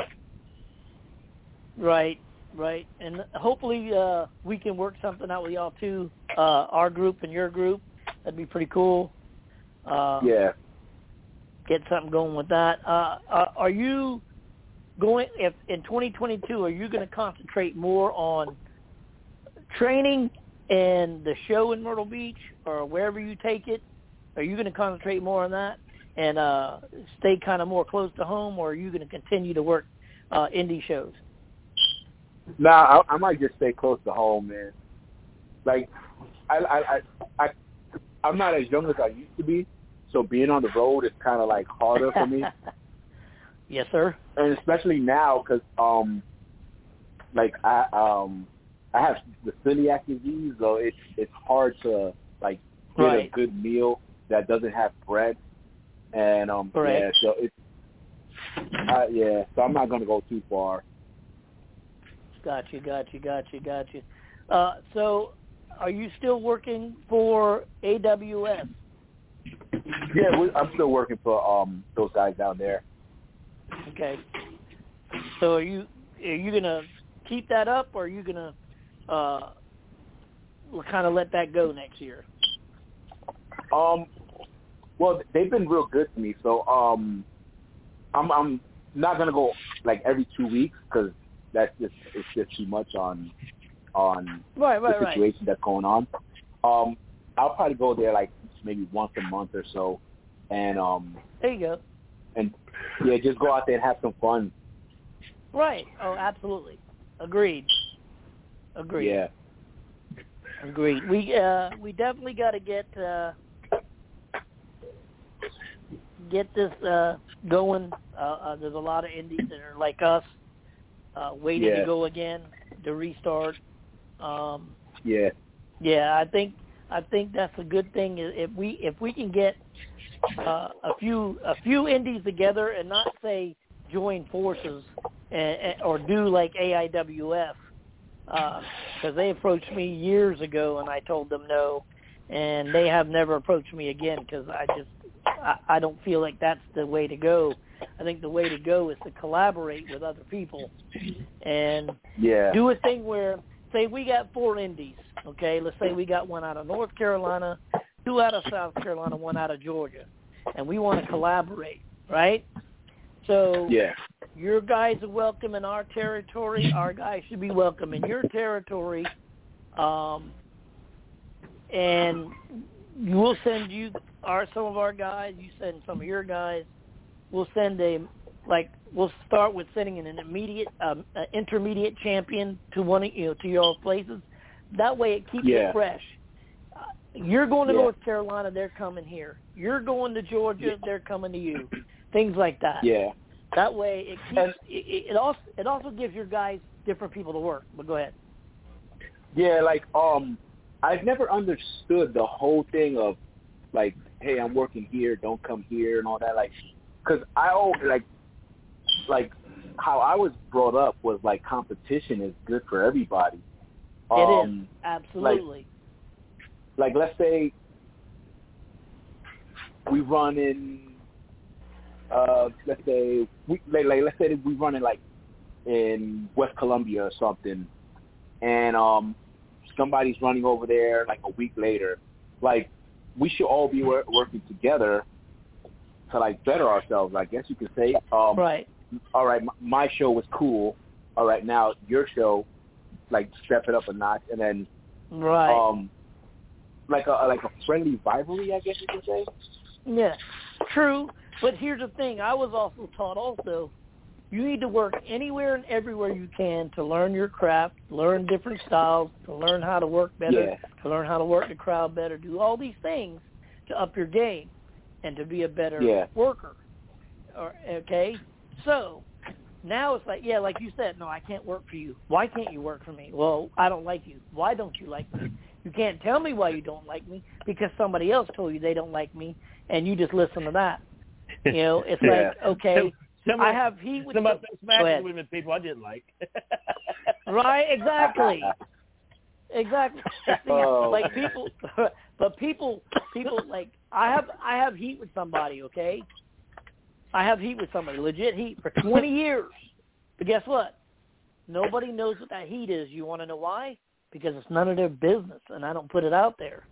Right, right. And hopefully uh, we can work something out with y'all too, uh, our group and your group. That'd be pretty cool. Uh, yeah. Get something going with that. Uh, uh, are you going, if in twenty twenty-two, are you going to concentrate more on training and the show in Myrtle Beach or wherever you take it? Are you going to concentrate more on that and uh, stay kind of more close to home, or are you going to continue to work uh, indie shows? Nah, I, I might just stay close to home, man. Like, I, I, I, I, I'm not as young as I used to be, so being on the road is kind of like harder for me. Yes, sir. And especially now, because um, like I um, I have the celiac disease, so it's it's hard to like get right. a good meal that doesn't have bread, and um, Correct. yeah, so it's uh, yeah, so I'm not gonna go too far. Got you, got you, got you, got you. Uh, so, are you still working for A W S? Yeah, we, I'm still working for um those guys down there. Okay. So, are you are you gonna keep that up, or are you gonna uh, kind of let that go next year? Um, well, they've been real good to me, so um, I'm I'm not gonna go like every two weeks because that's just it's just too much on on right, right, the situation right. that's going on. Um, I'll probably go there like maybe once a month or so, and um, there you go. And yeah, just go out there and have some fun. Right. Oh, absolutely. Agreed. Agreed. Yeah. Agreed. We uh we definitely got to get uh, get this uh, going. Uh, uh, there's a lot of indies that are like us, uh, waiting yeah. to go again to restart. Um, yeah. Yeah, I think I think that's a good thing. If we if we can get uh, a few a few indies together and not say join forces and, and, or do like A I W F, because uh, they approached me years ago and I told them no, and they have never approached me again because I just I, I don't feel like that's the way to go. I think the way to go is to collaborate with other people and yeah. do a thing where, say we got four indies, okay? Let's say we got one out of North Carolina, two out of South Carolina, one out of Georgia, and we want to collaborate, right? So yeah. your guys are welcome in our territory. Our guys should be welcome in your territory. Um, and we'll send you our some of our guys. You send some of your guys. We'll send a like we'll start with sending an immediate, um, uh, intermediate champion to one of you know to your places. That way, it keeps yeah. it fresh. Uh, you're going to yeah. North Carolina, they're coming here. You're going to Georgia, yeah. they're coming to you. Things like that. Yeah. That way, it keeps and, it, it also it also gives your guys different people to work. But go ahead. Yeah, like um, I've never understood the whole thing of like, hey, I'm working here, don't come here, and all that. Like, because I always like, like how I was brought up was like competition is good for everybody. It um, is absolutely. Like, like, let's say we run in, uh, let's say we like, like let's say we run in like in West Columbia or something, and um, somebody's running over there like a week later. Like, we should all be wor- working together to like better ourselves, I guess you could say. Um, right. All right, my, my show was cool. All right, now your show, like step it up a notch, and then right, um, like a like a friendly rivalry, I guess you could say. Yeah, true. But here's the thing: I was also taught also You need to work anywhere and everywhere you can to learn your craft, learn different styles, to learn how to work better, Yeah. to learn how to work the crowd better, do all these things to up your game and to be a better Yeah. worker. Or, okay? So now it's like, yeah, like you said, no, I can't work for you. Why can't you work for me? Well, I don't like you. Why don't you like me? You can't tell me why you don't like me because somebody else told you they don't like me, and you just listen to that. You know, it's Yeah. like, okay, Some I of, have heat with some of the, the go ahead. smacking with people I didn't like. Right, exactly. Exactly. See, Oh. like people, but people, people like I have, I have heat with somebody. Okay, I have heat with somebody, legit heat for twenty years. But guess what? Nobody knows what that heat is. You want to know why? Because it's none of their business, and I don't put it out there.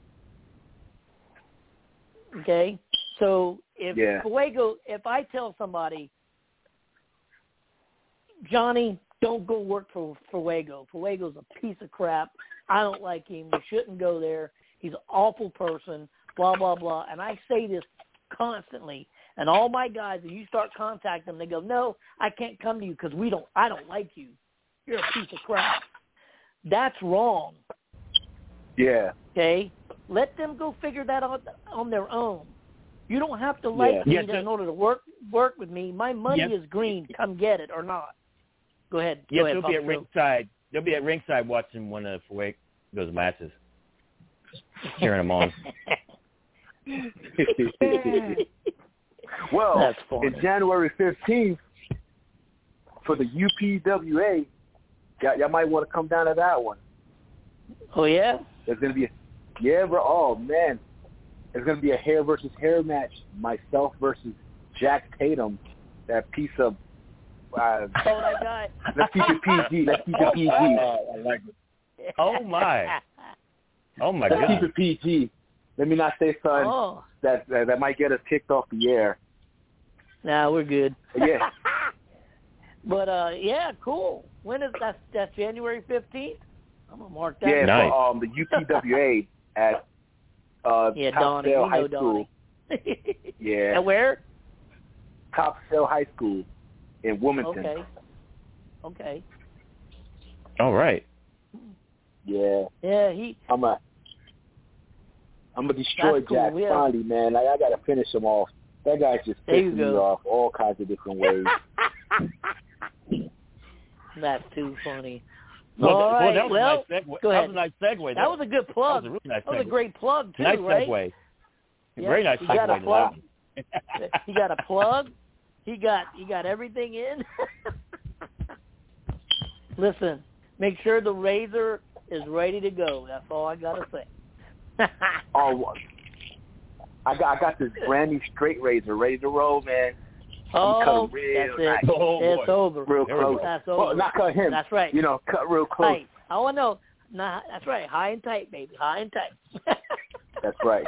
Okay, so if Yeah. Fuego, if I tell somebody, Johnny, don't go work for Fuego. Fuego's a piece of crap. I don't like him. You shouldn't go there. He's an awful person, blah, blah, blah. And I say this constantly. And all my guys, when you start contacting them, they go, no, I can't come to you because we don't, I don't like you. You're a piece of crap. That's wrong. Yeah. Okay? Let them go figure that out on their own. You don't have to like Yeah. me Yes, in order to work work with me. My money Yes. is green. Come get it or not. Go ahead. Go Yes, ahead, they'll be at Papa Joe. ringside. They'll be at ringside watching one of Fuego's matches, cheering them on. Well, That's funny. in January fifteenth, for the U P W A, y'all, y'all might want to come down to that one. Oh, yeah? There's going to be a, yeah, bro, oh, man. There's going to be a hair versus hair match, myself versus Jack Tatum, that piece of, uh, Oh, that guy. let's keep it P G, let's keep it P G. I like it. Oh, my. Oh, my Let's keep God. it P G. Let me not say something Oh, that, that that might get us kicked off the air. nah, we're good. But yeah. But, uh, yeah, cool. When is that? That's January fifteenth? I'm going to mark that. Yeah, Nice. for um, the U P W A at uh, Yeah, Donnie. Topsail We High know School. Donnie. Yeah, And where? Topsail High School in Wilmington. Okay. Okay. All right. Yeah, Yeah, he, I'm a, I'm gonna destroy That's cool. Jack Yeah. finally, man. Like I gotta finish him off. That guy's just There you pissing me go. off all kinds of different ways. That's too funny. Well, All th- right. well, that was well, a nice segue. go That ahead. was a nice segue. That was a good plug. That was a really nice That was a segue. great plug, too, Nice right? segue. Yeah, Very nice he segue. got a to plug. that. He got a plug. He got he got everything in. Listen, make sure the razor is ready to go. That's all I gotta say. Oh, I got I got this brand new straight razor ready to roll, man. oh, cut real that's it. nice. Oh, it's boy. over. Real There we close. go. That's Well, over. not cut him. That's right. You know, cut real close. Tight. I want to know. Nah, that's right. High and tight, baby. High and tight. That's right.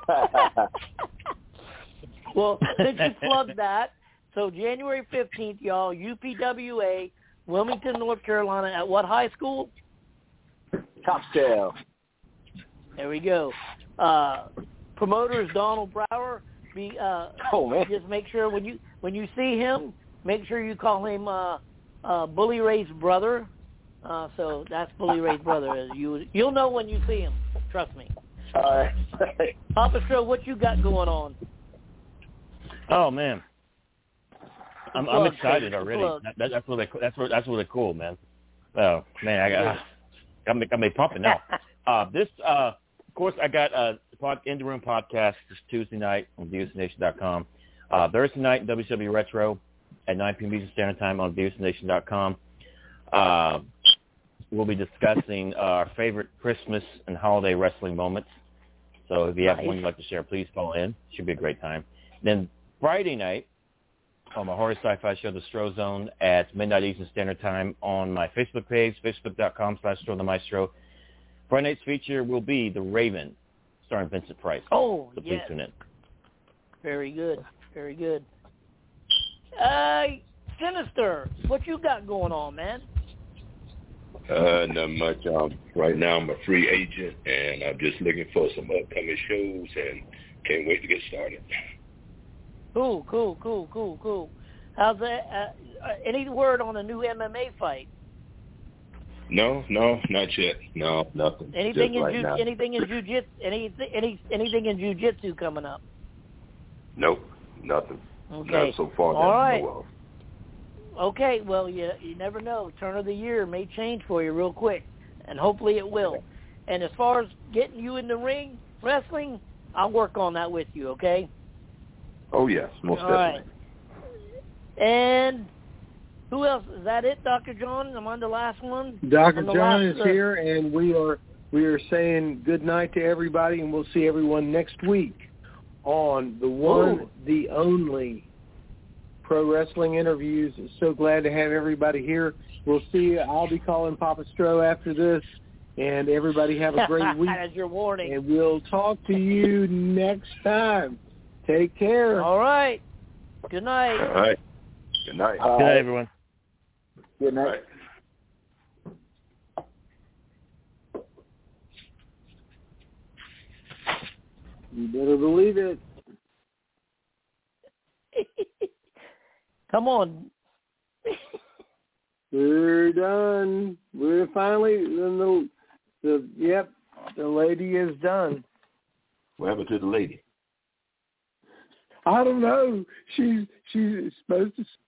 Well, since you plugged that, so January fifteenth, y'all, U P W A, Wilmington, North Carolina, at what high school? Topsail. There we go. Uh, promoter is Donald Brower. Be uh, Oh man. just make sure when you when you see him, make sure you call him uh, uh, Bully Ray's brother. Uh, so that's Bully Ray's brother. You you'll know when you see him. Trust me. All right. Papa Show, what you got going on? Oh man, I'm, Plug, I'm excited Chris, already. plug. That, that, that's really that's really, that's really cool, man. Oh man, I got got me got me pumping now. Uh, this uh, of course I got a pod, in the room podcast this Tuesday night on Beavis Nation dot com. Uh, Thursday night W C W Retro at nine p.m. Eastern Standard Time on Beavis Nation dot com. Uh, we'll be discussing uh, our favorite Christmas and holiday wrestling moments. So if you have Nice. one you'd like to share, please call in. Should be a great time. Then Friday night on my horror sci-fi show, The Stro Zone, at midnight Eastern Standard Time on my Facebook page, facebook.com slash Stro the Maestro. Friday night's feature will be The Raven, starring Vincent Price. Oh, So please yes. tune in. Very good. Very good. Uh, Sinister, what you got going on, man? Uh, not much. Um, right now, I'm a free agent, and I'm just looking for some upcoming shows, and can't wait to get started. Cool, cool, cool, cool, cool. How's that? Uh, any word on a new M M A fight? No, no, not yet. No, nothing. Anything Just in right ju- now. anything in jiu-jitsu? Anything any anything in jiu-jitsu coming up? Nope, nothing. Okay. Not so far. All that I right. know of. Okay. Well, you you never know. Turn of the year may change for you real quick, and hopefully it will. And as far as getting you in the ring, wrestling, I'll work on that with you. Okay. Oh yes, most All definitely. right. And who else? Is that it, Doctor John? Am I the last one? Doctor I'm the John last, is uh, here, and we are we are saying good night to everybody, and we'll see everyone next week on the one, Ooh. the only Pro Wrestling Interviews. So glad to have everybody here. We'll see you. I'll be calling Papa Stro after this, and everybody have a great week. As your warning. And we'll talk to you next time. Take care. All right. Good night. All right. Good night. Good night, everyone. Good night. All right. You better believe it. Come on. We're done. We're finally the, the yep, the lady is done. What happened to the lady? I don't know. She's she's supposed to